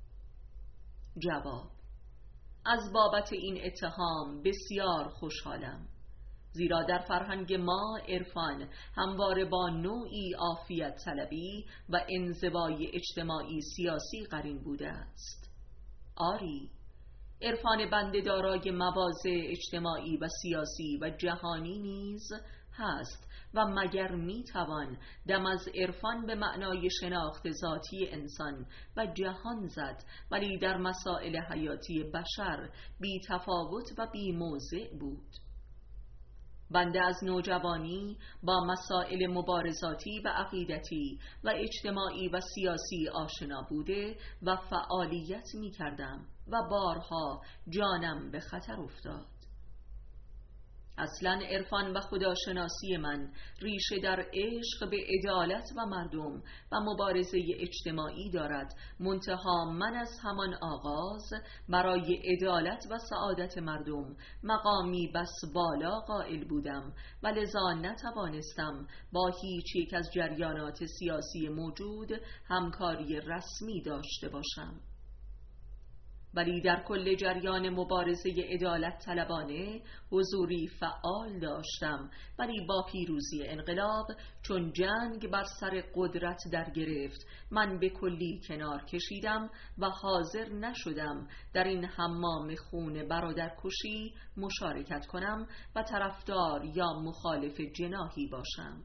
جواب: از بابت این اتهام بسیار خوشحالم، زیرا در فرهنگ ما عرفان همواره با نوعی عافیت طلبی و انزوای اجتماعی سیاسی قرین بوده است. آری، عرفان بنده دارای مواضع اجتماعی و سیاسی و جهانی نیز هست و مگر میتوان دم از عرفان به معنای شناخت ذاتی انسان و جهان زد ولی در مسائل حیاتی بشر بی تفاوت و بی موضع بود؟ بنده از نوجوانی با مسائل مبارزاتی و عقیدتی و اجتماعی و سیاسی آشنا بوده و فعالیت می کردم و بارها جانم به خطر افتاد. اصلا عرفان و خداشناسی من ریشه در عشق به عدالت و مردم و مبارزه اجتماعی دارد، منتها من از همان آغاز برای عدالت و سعادت مردم مقامی بس بالا قائل بودم و لذا نتوانستم با هیچ یک از جریانات سیاسی موجود همکاری رسمی داشته باشم. ولی در کل جریان مبارزه عدالت طلبانه حضوری فعال داشتم، ولی با پیروزی انقلاب چون جنگ بر سر قدرت در گرفت من به کلی کنار کشیدم و حاضر نشدم در این حمام خون برادرکشی مشارکت کنم و طرفدار یا مخالف جناحی باشم.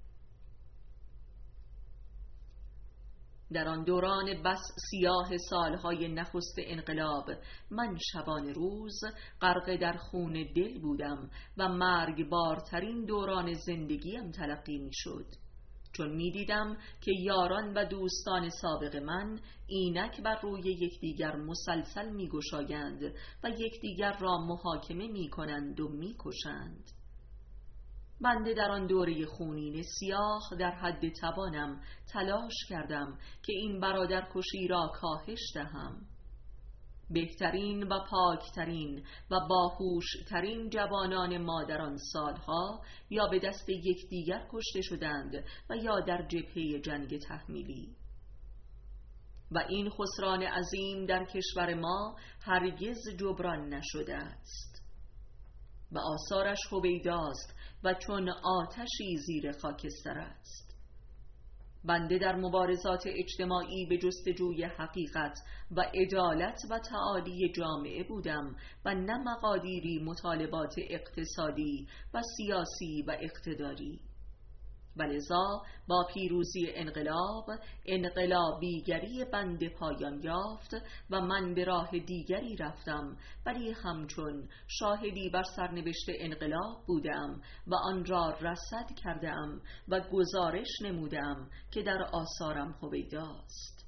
در آن دوران بس سیاه سالهای نخست انقلاب من شبان روز غرق در خون دل بودم و مرگبارترین دوران زندگیم تلقی می شد، چون می دیدم که یاران و دوستان سابق من اینک بر روی یکدیگر مسلسل می گشایند و یکدیگر را محاکمه می کنند و می کشند. بنده در آن دوره خونین سیاه در حد توانم تلاش کردم که این برادرکشی را کاهش دهم. بهترین و پاکترین و باهوشترین جوانان ما در آن سالها یا به دست یکدیگر کشته شدند و یا در جبهه جنگ تحمیلی، و این خسران عظیم در کشور ما هرگز جبران نشده است و آثارش هویداست و چون آتشی زیر خاکستر است. بنده در مبارزات اجتماعی به جستجوی حقیقت و عدالت و تعالی جامعه بودم و نه مقادیری مطالبات اقتصادی و سیاسی و اقتداری. ولذا با پیروزی انقلابیگری بنده پایان یافت و من به راه دیگری رفتم، ولی همچون شاهدی بر سرنوشت انقلاب بودم و آن را رصد کردم و گزارش نمودم که در آثارم هویداست.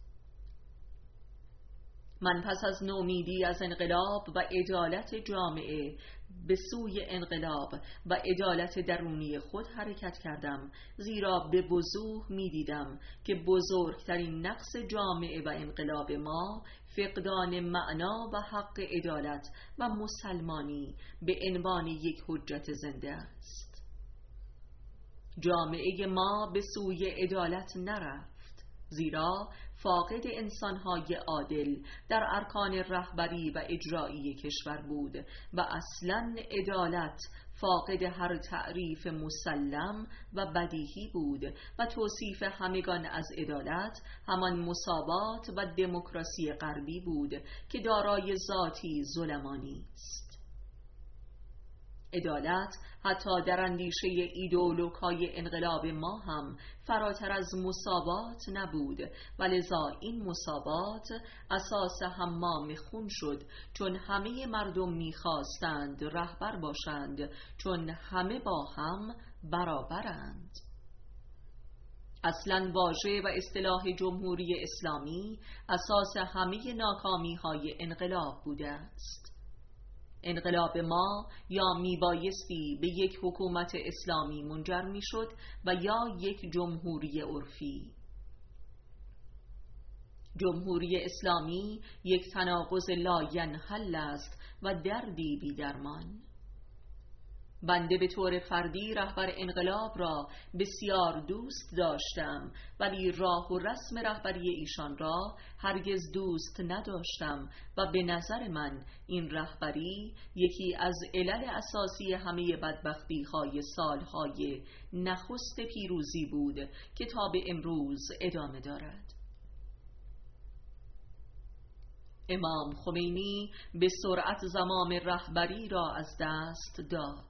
من پس از نومیدی از انقلاب و عدالت جامعه به سوی انقلاب و عدالت درونی خود حرکت کردم، زیرا به وضوح می دیدم که بزرگترین نقص جامعه و انقلاب ما فقدان معنا و حق عدالت و مسلمانی به عنوان یک حجت زنده است. جامعه ما به سوی عدالت نرفت، زیرا فاقد انسانهای عادل در ارکان رهبری و اجرایی کشور بود و اصلاً عدالت فاقد هر تعریف مسلم و بدیهی بود و توصیف همگان از عدالت همان مساوات و دموکراسی غربی بود که دارای ذاتی ظلمانی است. عدالت حتی در اندیشه ایدئولوگ‌های انقلاب ما هم فراتر از مساوات نبود، ولذا این مساوات اساس حمام خون شد، چون همه مردم می‌خواستند رهبر باشند، چون همه با هم برابرند. اصلاً واژه و اصطلاح جمهوری اسلامی اساس همه ناکامی‌های انقلاب بوده است. انقلاب ما یا میبایستی به یک حکومت اسلامی منجر میشد و یا یک جمهوری عرفی. جمهوری اسلامی یک تناقض لاینحل است و دردی بی درمان. بنده به طور فردی رهبر انقلاب را بسیار دوست داشتم، ولی راه و رسم رهبری ایشان را هرگز دوست نداشتم و به نظر من این رهبری یکی از علل اساسی همه بدبختی‌های سالهای نخست پیروزی بود که تا به امروز ادامه دارد. امام خمینی به سرعت زمام رهبری را از دست داد.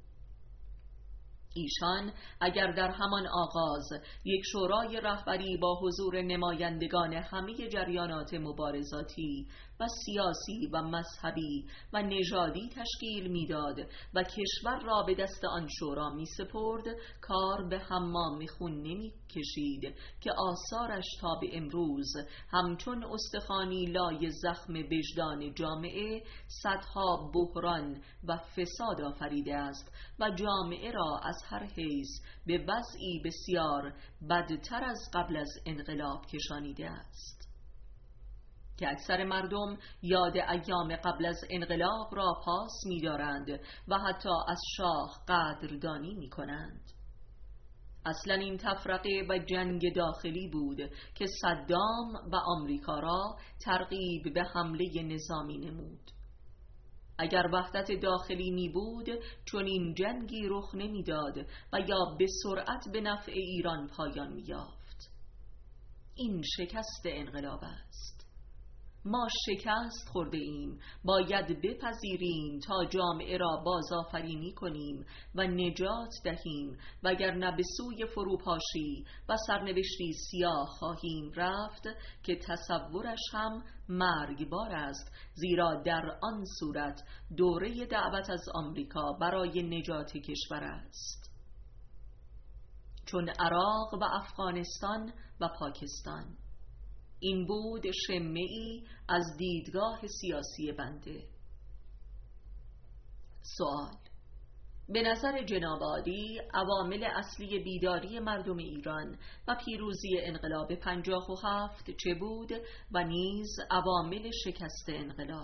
ایشان اگر در همان آغاز یک شورای رهبری با حضور نمایندگان همه جریانات مبارزاتی و سیاسی و مذهبی و نژادی تشکیل میداد و کشور را به دست آن شورا می سپرد، کار به حمام خون نمی کشید که آثارش تا به امروز همچون استخوانی لای زخم وجدان جامعه صدها بحران و فساد آفریده است و جامعه را از هر حیث به وضعی بسیار بدتر از قبل از انقلاب کشانیده است که اکثر مردم یاد ایام قبل از انقلاب را پاس می‌دارند و حتی از شاه قدردانی می‌کنند. اصلا این تفرقه و جنگ داخلی بود که صدام و آمریکا را ترغیب به حمله نظامی نمود. اگر وحدت داخلی می بود چون این جنگی رخ نمیداد و یا به سرعت به نفع ایران پایان می یافت. این شکست انقلاب است. ما شکست خورده ایم، باید بپذیریم تا جامعه را بازآفرینی کنیم و نجات دهیم، وگرنه به سوی فروپاشی و سرنوشتی سیاه خواهیم رفت که تصورش هم مرگبار است، زیرا در آن صورت دوره دعوت از آمریکا برای نجات کشور است، چون عراق و افغانستان و پاکستان. این بود شمعی از دیدگاه سیاسی بنده. سوال: به نظر جناب عالی عوامل اصلی بیداری مردم ایران و پیروزی انقلاب 57 چه بود و نیز عوامل شکست انقلاب؟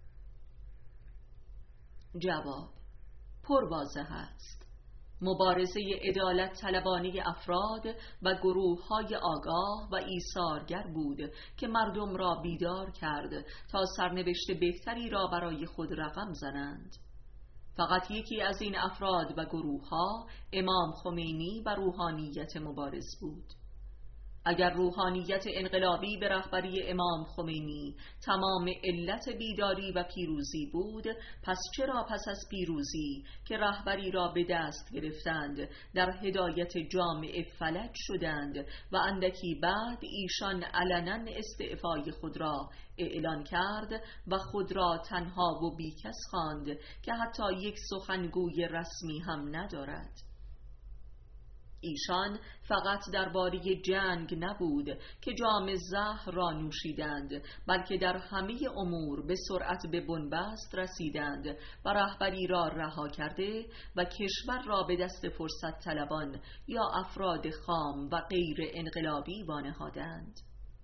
جواب پرواضح است. مبارزه عدالت طلبانه افراد و گروه‌های آگاه و ایثارگر بود که مردم را بیدار کرد تا سرنوشت بهتری را برای خود رقم زنند. فقط یکی از این افراد و گروه‌ها امام خمینی و روحانیت مبارز بود. اگر روحانیت انقلابی به رهبری امام خمینی تمام علت بیداری و پیروزی بود، پس چرا پس از پیروزی که رهبری را به دست گرفتند در هدایت جامع فلج شدند و اندکی بعد ایشان علنا استعفای خود را اعلان کرد و خود را تنها و بیکس خواند که حتی یک سخنگوی رسمی هم ندارد؟ ایشان فقط درباره جنگ نبود که جام زهر را نوشیدند، بلکه در همه امور به سرعت به بنبست رسیدند و رهبری را رها کرده و کشور را به دست فرصت طلبان یا افراد خام و غیر انقلابی وانهادند.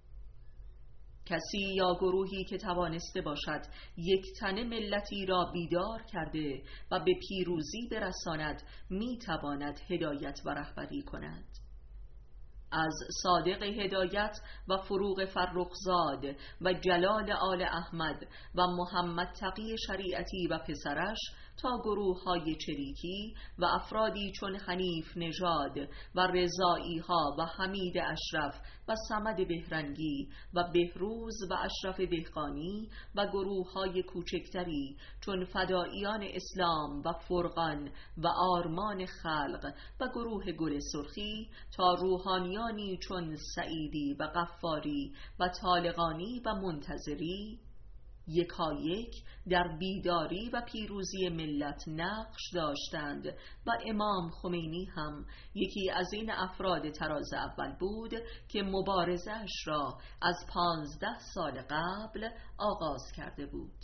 کسی یا گروهی که توانسته باشد یک تن ملتی را بیدار کرده و به پیروزی برساند می تواند هدایت و رهبری کند. از صادق هدایت و فروغ فرخزاد و جلال آل احمد و محمد تقی شریعتی و پسرش تا گروه‌های چریکی و افرادی چون حنیف نژاد و رضایی ها و حمید اشرف و صمد بهرنگی و بهروز و اشرف دهقانی و گروه‌های کوچکتری چون فداییان اسلام و فرقان و آرمان خلق و گروه گل سرخی تا روحانیانی چون سعیدی و غفاری و طالقانی و منتظری یکایک در بیداری و پیروزی ملت نقش داشتند و امام خمینی هم یکی از این افراد طراز اول بود که مبارزه‌اش را از 15 سال قبل آغاز کرده بود.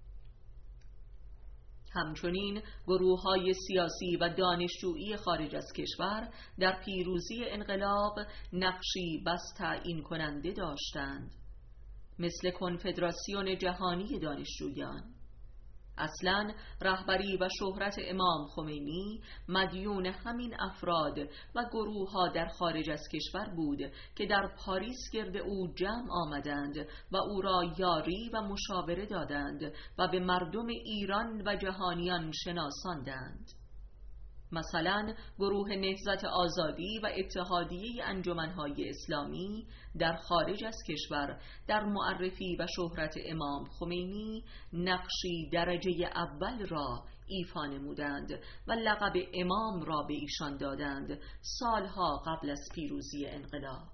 همچنین گروه‌های سیاسی و دانشجویی خارج از کشور در پیروزی انقلاب نقشی بس تعیین کننده داشتند، مثل کنفدراسیون جهانی دانشجویان. اصلاً رهبری و شهرت امام خمینی مدیون همین افراد و گروه‌ها در خارج از کشور بود که در پاریس گرد او جمع آمدند و او را یاری و مشاوره دادند و به مردم ایران و جهانیان شناساندند. مثلا گروه نهضت آزادی و اتحادیه انجمنهای اسلامی در خارج از کشور در معرفی و شهرت امام خمینی نقشی درجه اول را ایفا نمودند و لقب امام را به ایشان دادند سالها قبل از پیروزی انقلاب.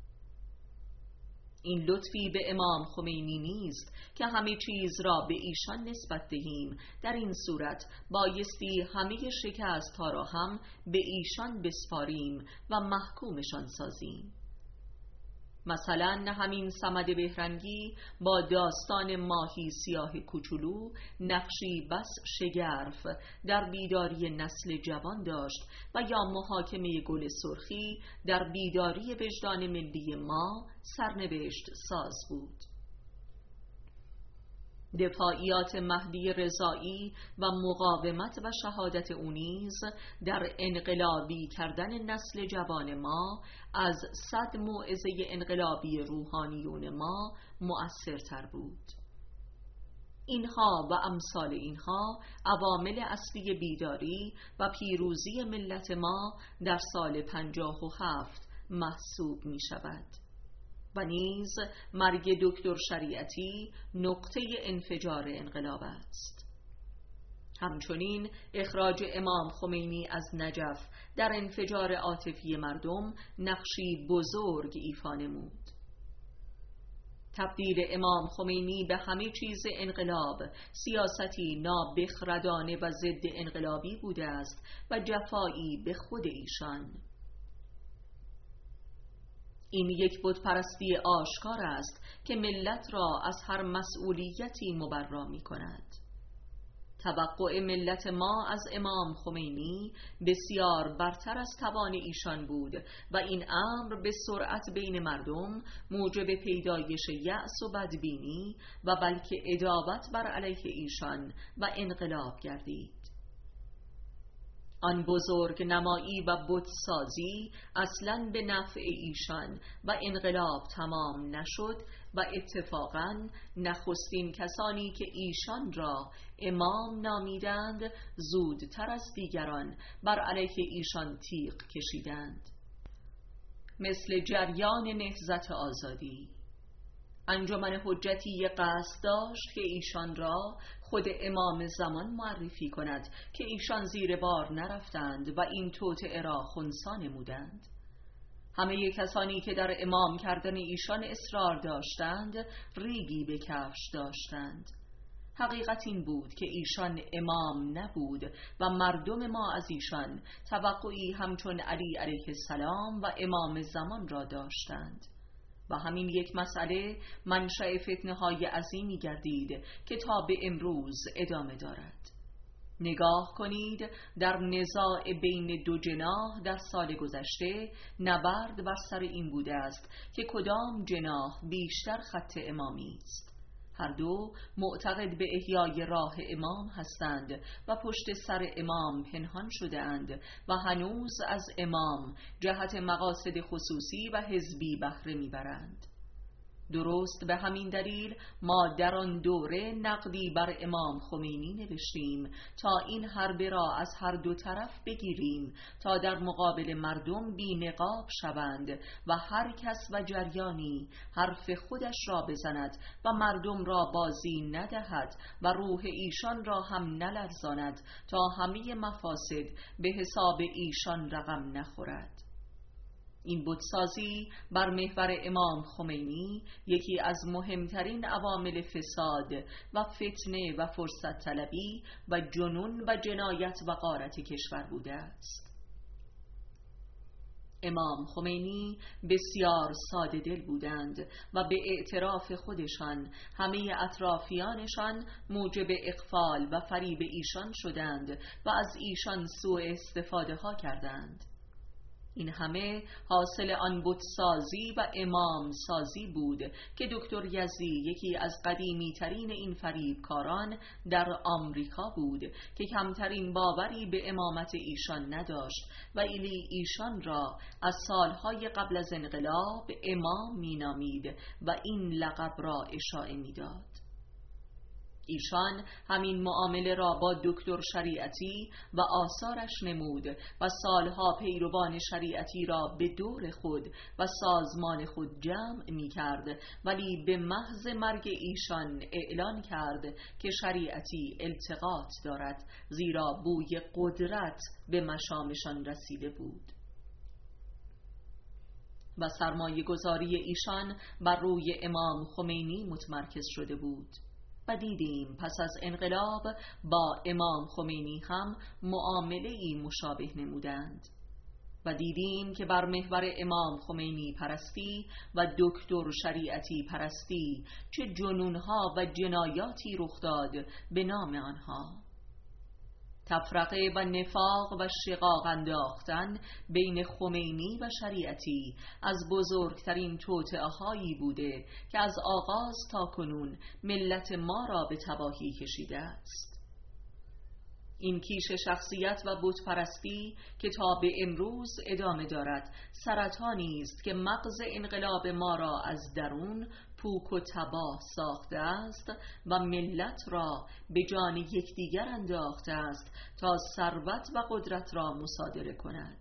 این لطفی به امام خمینی نیست که همه چیز را به ایشان نسبت دهیم. در این صورت بایستی همه شکست ها را هم به ایشان بسپاریم و محکومشان سازیم. مثلا همین صمد بهرنگی با داستان ماهی سیاه کوچولو نقشی بس شگرف در بیداری نسل جوان داشت و یا محاکمه گل سرخی در بیداری وجدان ملی ما سرنوشت ساز بود. دفاعیات مهدی رضایی و مقاومت و شهادت او نیز در انقلابی کردن نسل جوان ما از 100 موعظه انقلابی روحانیون ما مؤثرتر بود. اینها و امثال اینها عوامل اصلی بیداری و پیروزی ملت ما در سال 57 محسوب می شود. و نیز مرگ دکتر شریعتی نقطه انفجار انقلاب است. همچنین اخراج امام خمینی از نجف در انفجار عاطفی مردم نقشی بزرگ ایفا نمود. تبدیل امام خمینی به همه چیز انقلاب سیاستی نابخردانه و ضد انقلابی بوده است و جفایی به خود ایشان. این یک بتپرستی آشکار است که ملت را از هر مسئولیتی مبرا می کند. توقع ملت ما از امام خمینی بسیار برتر از توان ایشان بود و این امر به سرعت بین مردم موجب پیدایش یأس و بدبینی و بلکه عداوت بر علیه ایشان و انقلاب گردید. آن بزرگ نمایی و بتسازی اصلاً به نفع ایشان و انقلاب تمام نشد و اتفاقاً نخستین کسانی که ایشان را امام نامیدند زودتر از دیگران بر علیه ایشان تیغ کشیدند. مثل جریان نهضت آزادی، انجمن حجتی قصد داشت که ایشان را خود امام زمان معرفی کند که ایشان زیر بار نرفتند و این توطئه را خنثی نمودند. همه کسانی که در امام کردن ایشان اصرار داشتند ریگی به کفش داشتند. حقیقت این بود که ایشان امام نبود و مردم ما از ایشان توقعی همچون علی علیه السلام و امام زمان را داشتند و همین یک مسئله منشأ فتنه‌های عظیمی گردید که تا به امروز ادامه دارد. نگاه کنید، در نزاع بین دو جناح در سال گذشته نبرد بر سر این بوده است که کدام جناح بیشتر خط امامی است. هر دو معتقد به احیای راه امام هستند و پشت سر امام پنهان شده اند و هنوز از امام جهت مقاصد خصوصی و حزبی بهره میبرند. درست به همین دلیل ما در آن دوره نقدی بر امام خمینی نوشتیم تا این حربه را از هر دو طرف بگیریم تا در مقابل مردم بی نقاب شوند و هر کس و جریانی حرف خودش را بزند و مردم را بازی ندهد و روح ایشان را هم نلرزاند تا همه مفاسد به حساب ایشان رقم نخورد. این بتسازی بر محور امام خمینی یکی از مهمترین عوامل فساد و فتنه و فرصت طلبی و جنون و جنایت و غارت کشور بوده است. امام خمینی بسیار ساده دل بودند و به اعتراف خودشان همه اطرافیانشان موجب اغفال و فریب ایشان شدند و از ایشان سوء استفاده ها کردند. این همه حاصل آن بتسازی و امام سازی بود که دکتر یزدی یکی از قدیمی ترین این فریبکاران در آمریکا بود که کمترین باوری به امامت ایشان نداشت و ایشان را از سالهای قبل از انقلاب امام مینامید و این لقب را اشاعه میداد. ایشان همین معامله را با دکتر شریعتی و آثارش نمود و سالها پیروان شریعتی را به دور خود و سازمان خود جمع می کرد، ولی به محض مرگ ایشان اعلان کرد که شریعتی التقاط دارد، زیرا بوی قدرت به مشامشان رسیده بود و سرمایه گذاری ایشان بر روی امام خمینی متمرکز شده بود. و دیدیم پس از انقلاب با امام خمینی هم معامله‌ای مشابه نمودند و دیدیم که بر محور امام خمینی پرستی و دکتر شریعتی پرستی چه جنونها و جنایاتی رخ داد به نام آنها. تفرقه و نفاق و شقاق انداختن بین خمینی و شریعتی از بزرگترین توطئه‌هایی بوده که از آغاز تا کنون ملت ما را به تباهی کشیده است. این کیش شخصیت و بتپرستی که تا به امروز ادامه دارد سرطانی است که مغز انقلاب ما را از درون پوک و تباه ساخته است و ملت را به جان یکدیگر انداخته است تا ثروت و قدرت را مصادره کند.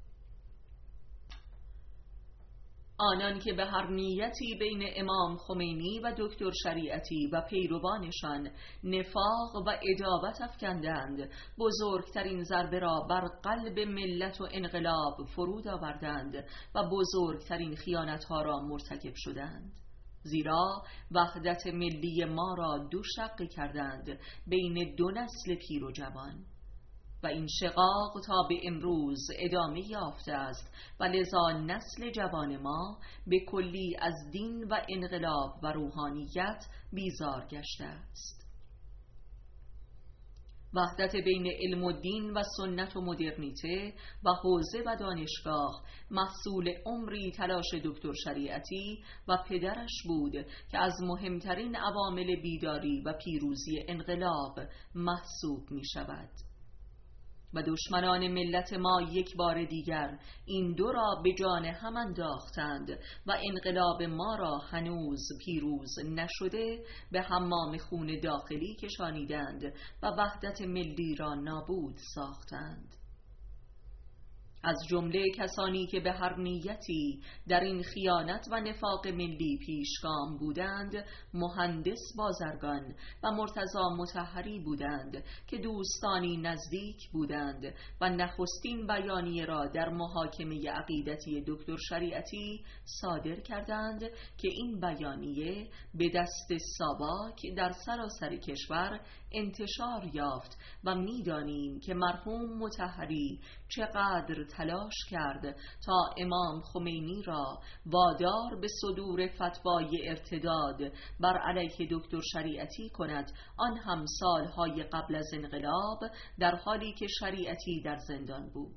آنان که به هر نیتی بین امام خمینی و دکتر شریعتی و پیروانشان نفاق و عداوت افکندند، بزرگترین ضربه را بر قلب ملت و انقلاب فرود آوردند و بزرگترین خیانتها را مرتکب شدند، زیرا وحدت ملی ما را دو شقه کردند بین دو نسل پیر و جوان و این شقاق تا به امروز ادامه یافته است و لذا نسل جوان ما به کلی از دین و انقلاب و روحانیت بیزار گشته است. وحدت بین علم و دین و سنت و مدرنیته و حوزه و دانشگاه محصول عمری تلاش دکتر شریعتی و پدرش بود که از مهمترین عوامل بیداری و پیروزی انقلاب محسوب می شود. و دشمنان ملت ما یک بار دیگر این دو را به جان هم انداختند و انقلاب ما را هنوز پیروز نشده به حمام خون داخلی کشانیدند و وحدت ملی را نابود ساختند. از جمله کسانی که به هر نیتی در این خیانت و نفاق ملی پیشگام بودند مهندس بازرگان و مرتضی مطهری بودند که دوستانی نزدیک بودند و نخستین بیانیه را در محاکمه عقیدتی دکتر شریعتی صادر کردند که این بیانیه به دست ساواک در سراسر کشور انتشار یافت و می‌دانیم که مرحوم مطهری چقدر تلاش کرد تا امام خمینی را وادار به صدور فتوای ارتداد بر علیه دکتر شریعتی کند، آن هم سالهای قبل از انقلاب در حالی که شریعتی در زندان بود.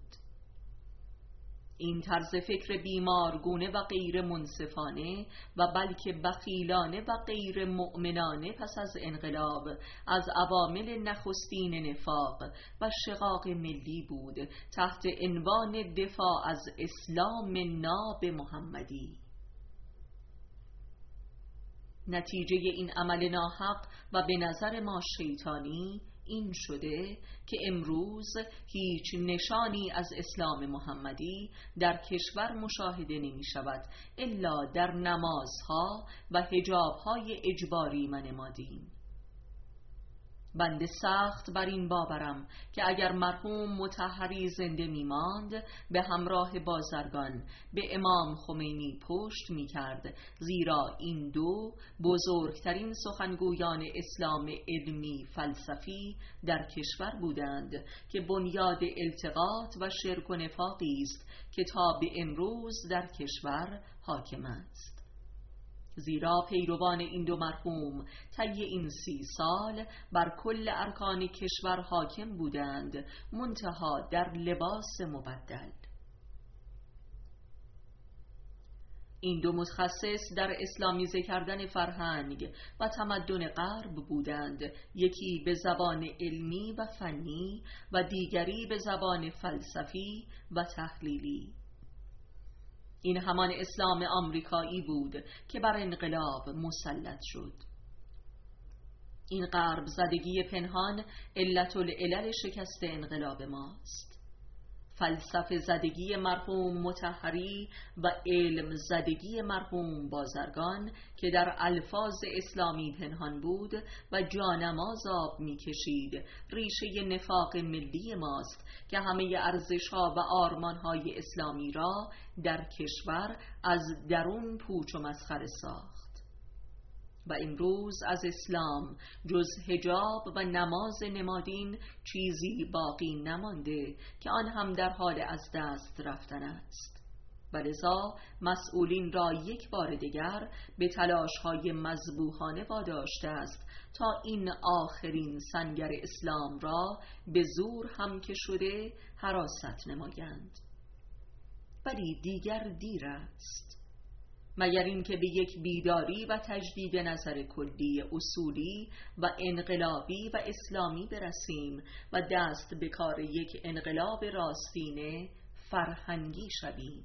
این طرز فکر بیمارگونه و غیر منصفانه و بلکه بخیلانه و غیر مؤمنانه پس از انقلاب از عوامل نخستین نفاق و شقاق ملی بود تحت عنوان دفاع از اسلام ناب محمدی. نتیجه این عمل ناحق و به نظر ما شیطانی این شده که امروز هیچ نشانی از اسلام محمدی در کشور مشاهده نمی شود الا در نمازها و حجابهای اجباری نمادین. بنده سخت بر این باورم که اگر مرحوم مطهری زنده می ماند به همراه بازرگان به امام خمینی پشت می کرد، زیرا این دو بزرگترین سخنگویان اسلام علمی فلسفی در کشور بودند که بنیاد التقاط و شرک و نفاقی است که تا به امروز در کشور حاکم است. زیرا پیروان این دو مرحوم طی این 30 سال بر کل ارکان کشور حاکم بودند، منتها در لباس مبدل. این دو متخصص در اسلامیزه کردن فرهنگ و تمدن غرب بودند، یکی به زبان علمی و فنی و دیگری به زبان فلسفی و تحلیلی. این همان اسلام آمریکایی بود که بر انقلاب مسلط شد. این غرب زدگی پنهان علت العلل شکست انقلاب ماست. فلسفه زدگی مرحوم مطهری و علم زدگی مرحوم بازرگان که در الفاظ اسلامی پنهان بود و جانماز آب می‌کشید، ریشه نفاق ملی ماست که همه ارزش‌ها و آرمان‌های اسلامی را در کشور از درون پوچ و مسخره ساخت. و امروز از اسلام جز حجاب و نماز نمادین چیزی باقی نمانده که آن هم در حال از دست رفتن است. و لذا مسئولین را یک بار دیگر به تلاش‌های مذبوحانه واداشته است تا این آخرین سنگر اسلام را به زور هم که شده حراست نمایند. ولی دیگر دیر است. مگر اینکه به یک بیداری و تجدید نظر کلی اصولی و انقلابی و اسلامی برسیم و دست به کار یک انقلاب راستینه فرهنگی شویم.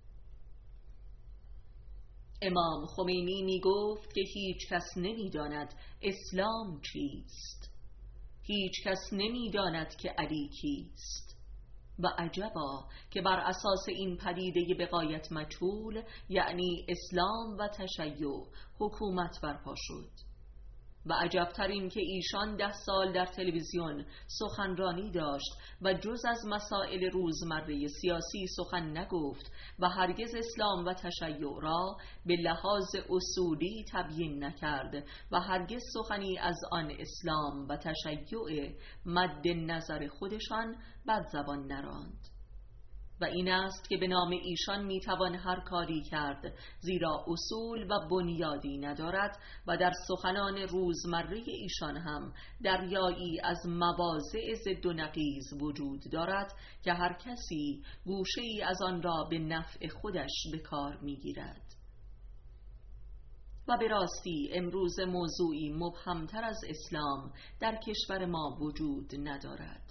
امام خمینی می گفت که هیچ کس نمی داند اسلام چیست، هیچ کس نمی داند که علی کیست. و عجبا که بر اساس این پدیده به غایت مجهول، یعنی اسلام و تشیع، حکومت برپا شد. و عجبتر این که ایشان 10 سال در تلویزیون سخنرانی داشت و جز از مسائل روزمره سیاسی سخن نگفت و هرگز اسلام و تشیع را به لحاظ اصولی تبیین نکرد و هرگز سخنی از آن اسلام و تشیع مد نظر خودشان بر زبان نراند. و این است که به نام ایشان میتوان هر کاری کرد، زیرا اصول و بنیادی ندارد و در سخنان روزمره ایشان هم دریایی از مواضع ضد و نقیض وجود دارد که هر کسی گوشه‌ای از آن را به نفع خودش به کار میگیرد. و به راستی امروز موضوعی مبهمتر از اسلام در کشور ما وجود ندارد.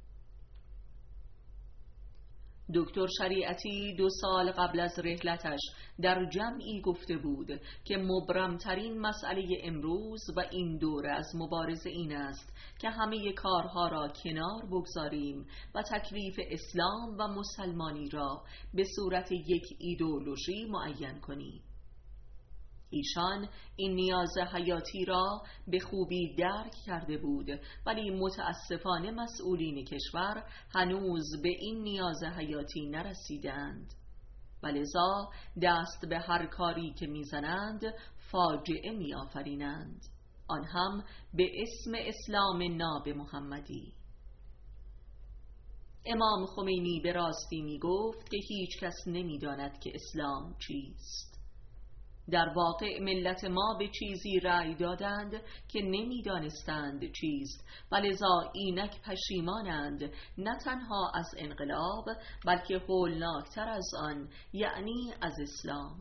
دکتر شریعتی 2 سال قبل از رحلتش در جمعی گفته بود که مبرمترین مسئله امروز و این دوره از مبارزه این است که همه کارها را کنار بگذاریم و تکلیف اسلام و مسلمانی را به صورت یک ایدئولوژی معین کنیم. ایشان این نیاز حیاتی را به خوبی درک کرده بود، ولی متاسفانه مسئولین کشور هنوز به این نیاز حیاتی نرسیدند و لذا دست به هر کاری که میزنند فاجعه میآفرینند، آن هم به اسم اسلام ناب محمدی. امام خمینی به راستی می گفت که هیچ کس نمی داند که اسلام چیست. در واقع ملت ما به چیزی رأی دادند که نمیدانستند چیست و لذا اینک پشیمانند، نه تنها از انقلاب بلکه هولناکتر از آن، یعنی از اسلام،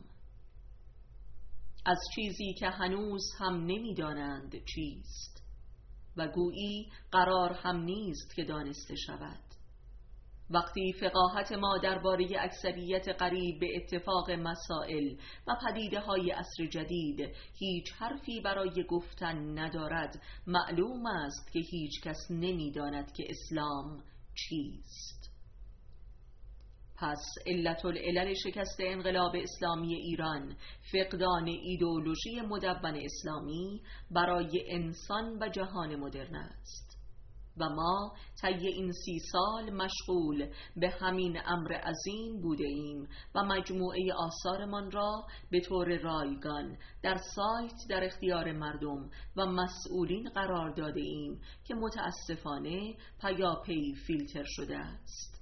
از چیزی که هنوز هم نمیدانند چیست و گویی قرار هم نیست که دانسته شود. وقتی فقاهت ما درباره اکثریت قریب به اتفاق مسائل و پدیده‌های عصر جدید هیچ حرفی برای گفتن ندارد، معلوم است که هیچ کس نمی‌داند که اسلام چیست. پس علت العلل شکست انقلاب اسلامی ایران فقدان ایدئولوژی مدون اسلامی برای انسان و جهان مدرن است و ما طی این 30 سال مشغول به همین امر عظیم بوده ایم و مجموعه آثارمان را به طور رایگان در سایت در اختیار مردم و مسئولین قرار داده ایم که متاسفانه پیاپی فیلتر شده است.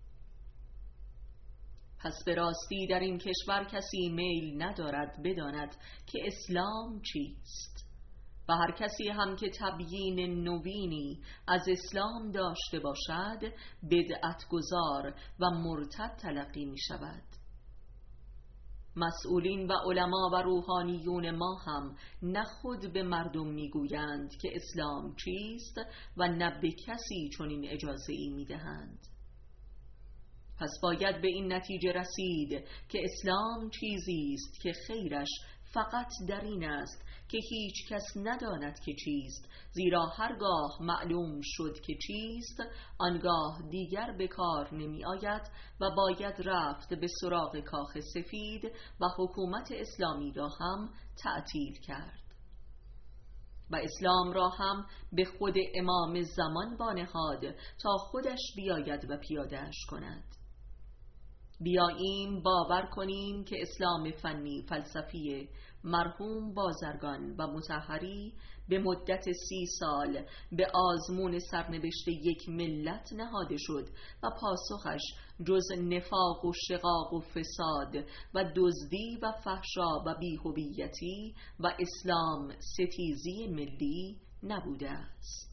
پس به راستی در این کشور کسی میل ندارد بداند که اسلام چیست و هر کسی هم که تبیین نوینی از اسلام داشته باشد بدعتگزار و مرتد تلقی می شود. مسئولین و علما و روحانیون ما هم نه خود به مردم می گویند که اسلام چیست و نه به کسی چنین اجازه‌ای می دهند. پس باید به این نتیجه رسید که اسلام چیزی است که خیرش فقط در این است که هیچ کس نداند که چیست، زیرا هرگاه معلوم شد که چیست آنگاه دیگر به کار نمی آید و باید رفت به سراغ کاخ سفید و حکومت اسلامی را هم تعطیل کرد و اسلام را هم به خود امام زمان وانهاد تا خودش بیاید و پیاده‌اش کند. بیاییم باور کنیم که اسلام فنی فلسفی مرحوم بازرگان و مطهری به مدت 30 سال به آزمون سرنوشت یک ملت نهاده شد و پاسخش جز نفاق و شقاق و فساد و دزدی و فحشا و بی‌هویتی و اسلام ستیزی ملی نبوده است.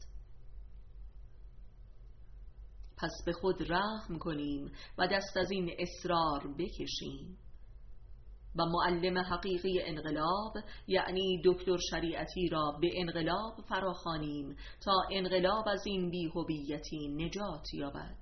پس به خود رحم کنیم و دست از این اصرار بکشیم و معلم حقیقی انقلاب یعنی دکتر شریعتی را به انقلاب فراخوانیم تا انقلاب از این بی‌هویتی نجات یابد.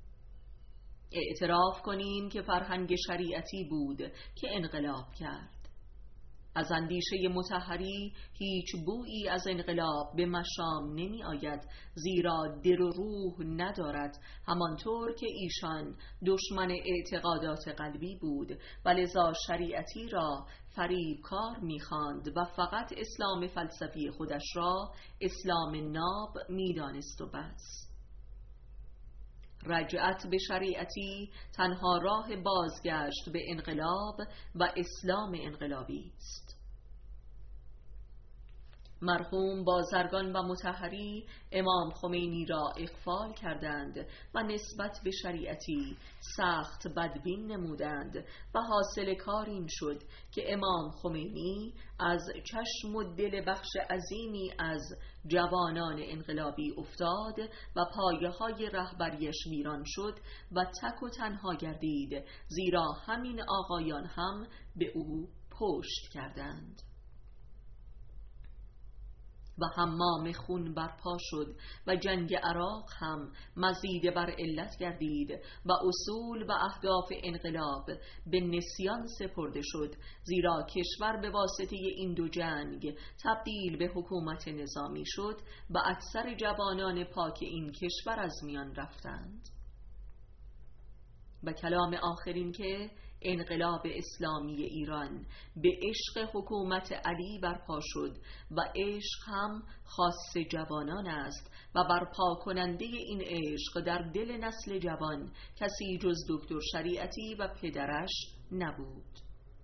اعتراف کنیم که فرهنگ شریعتی بود که انقلاب کرد. از اندیشه مطهری هیچ بویی از انقلاب به مشام نمی آید، زیرا دل و روح ندارد، همانطور که ایشان دشمن اعتقادات قلبی بود و لذا شریعتی را فریبکار می خواند و فقط اسلام فلسفی خودش را اسلام ناب می دانست و بس. رجعت به شریعتی تنها راه بازگشت به انقلاب و اسلام انقلابی است. مرحوم بازرگان و مطهری امام خمینی را اغفال کردند و نسبت به شریعتی سخت بدبین نمودند و حاصل کار این شد که امام خمینی از چشم و دل بخش عظیمی از جوانان انقلابی افتاد و پایه‌های رهبریش ویران شد و تک و تنها گردید، زیرا همین آقایان هم به او پشت کردند و حمام خون برپا شد و جنگ عراق هم مزید بر علت گردید و اصول و اهداف انقلاب به نسیان سپرده شد، زیرا کشور به واسطه این دو جنگ تبدیل به حکومت نظامی شد و اکثر جوانان پاک این کشور از میان رفتند. و کلام آخرین که انقلاب اسلامی ایران به عشق حکومت علی برپا شد و عشق هم خاص جوانان است و برپا کننده این عشق در دل نسل جوان کسی جز دکتر شریعتی و پدرش نبود.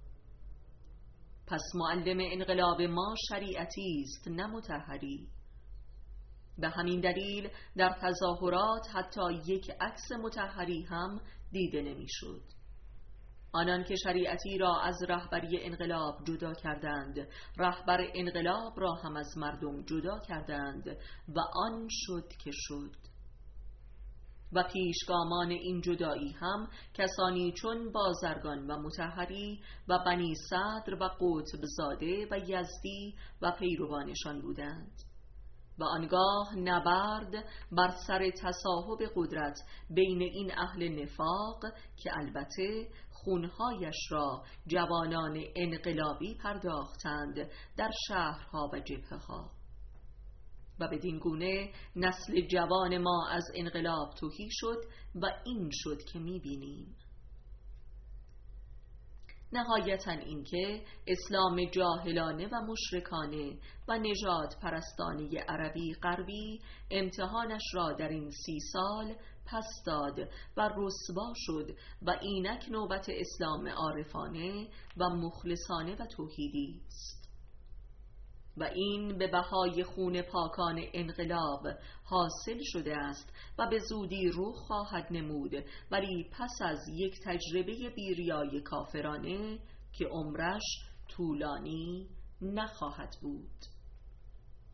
پس معلم انقلاب ما شریعتی است نه مطهری. به همین دلیل در تظاهرات حتی یک عکس مطهری هم دیده نمی‌شد. آنان که شریعتی را از رهبری انقلاب جدا کردند، رهبر انقلاب را هم از مردم جدا کردند و آن شد که شد. و پیشگامان این جدایی هم کسانی چون بازرگان و مطهری و بنی صدر و قطب زاده و یزدی و پیروانشان بودند. و آنگاه نبرد بر سر تصاحب قدرت بین این اهل نفاق که البته خونهایش را جوانان انقلابی پرداختند در شهرها و جبهه‌ها، و بدین گونه نسل جوان ما از انقلاب تهی شد و این شد که می‌بینیم. نهایتاً این که اسلام جاهلانه و مشرکانه و نژاد پرستانه عربی غربی امتحانش را در این 30 سال پس داد و رسوا شد و اینک نوبت اسلام عارفانه و مخلصانه و توحیدی است و این به بهای خون پاکان انقلاب حاصل شده است و به زودی رخ خواهد نمود، ولی پس از یک تجربه بیریای کافرانه که عمرش طولانی نخواهد بود.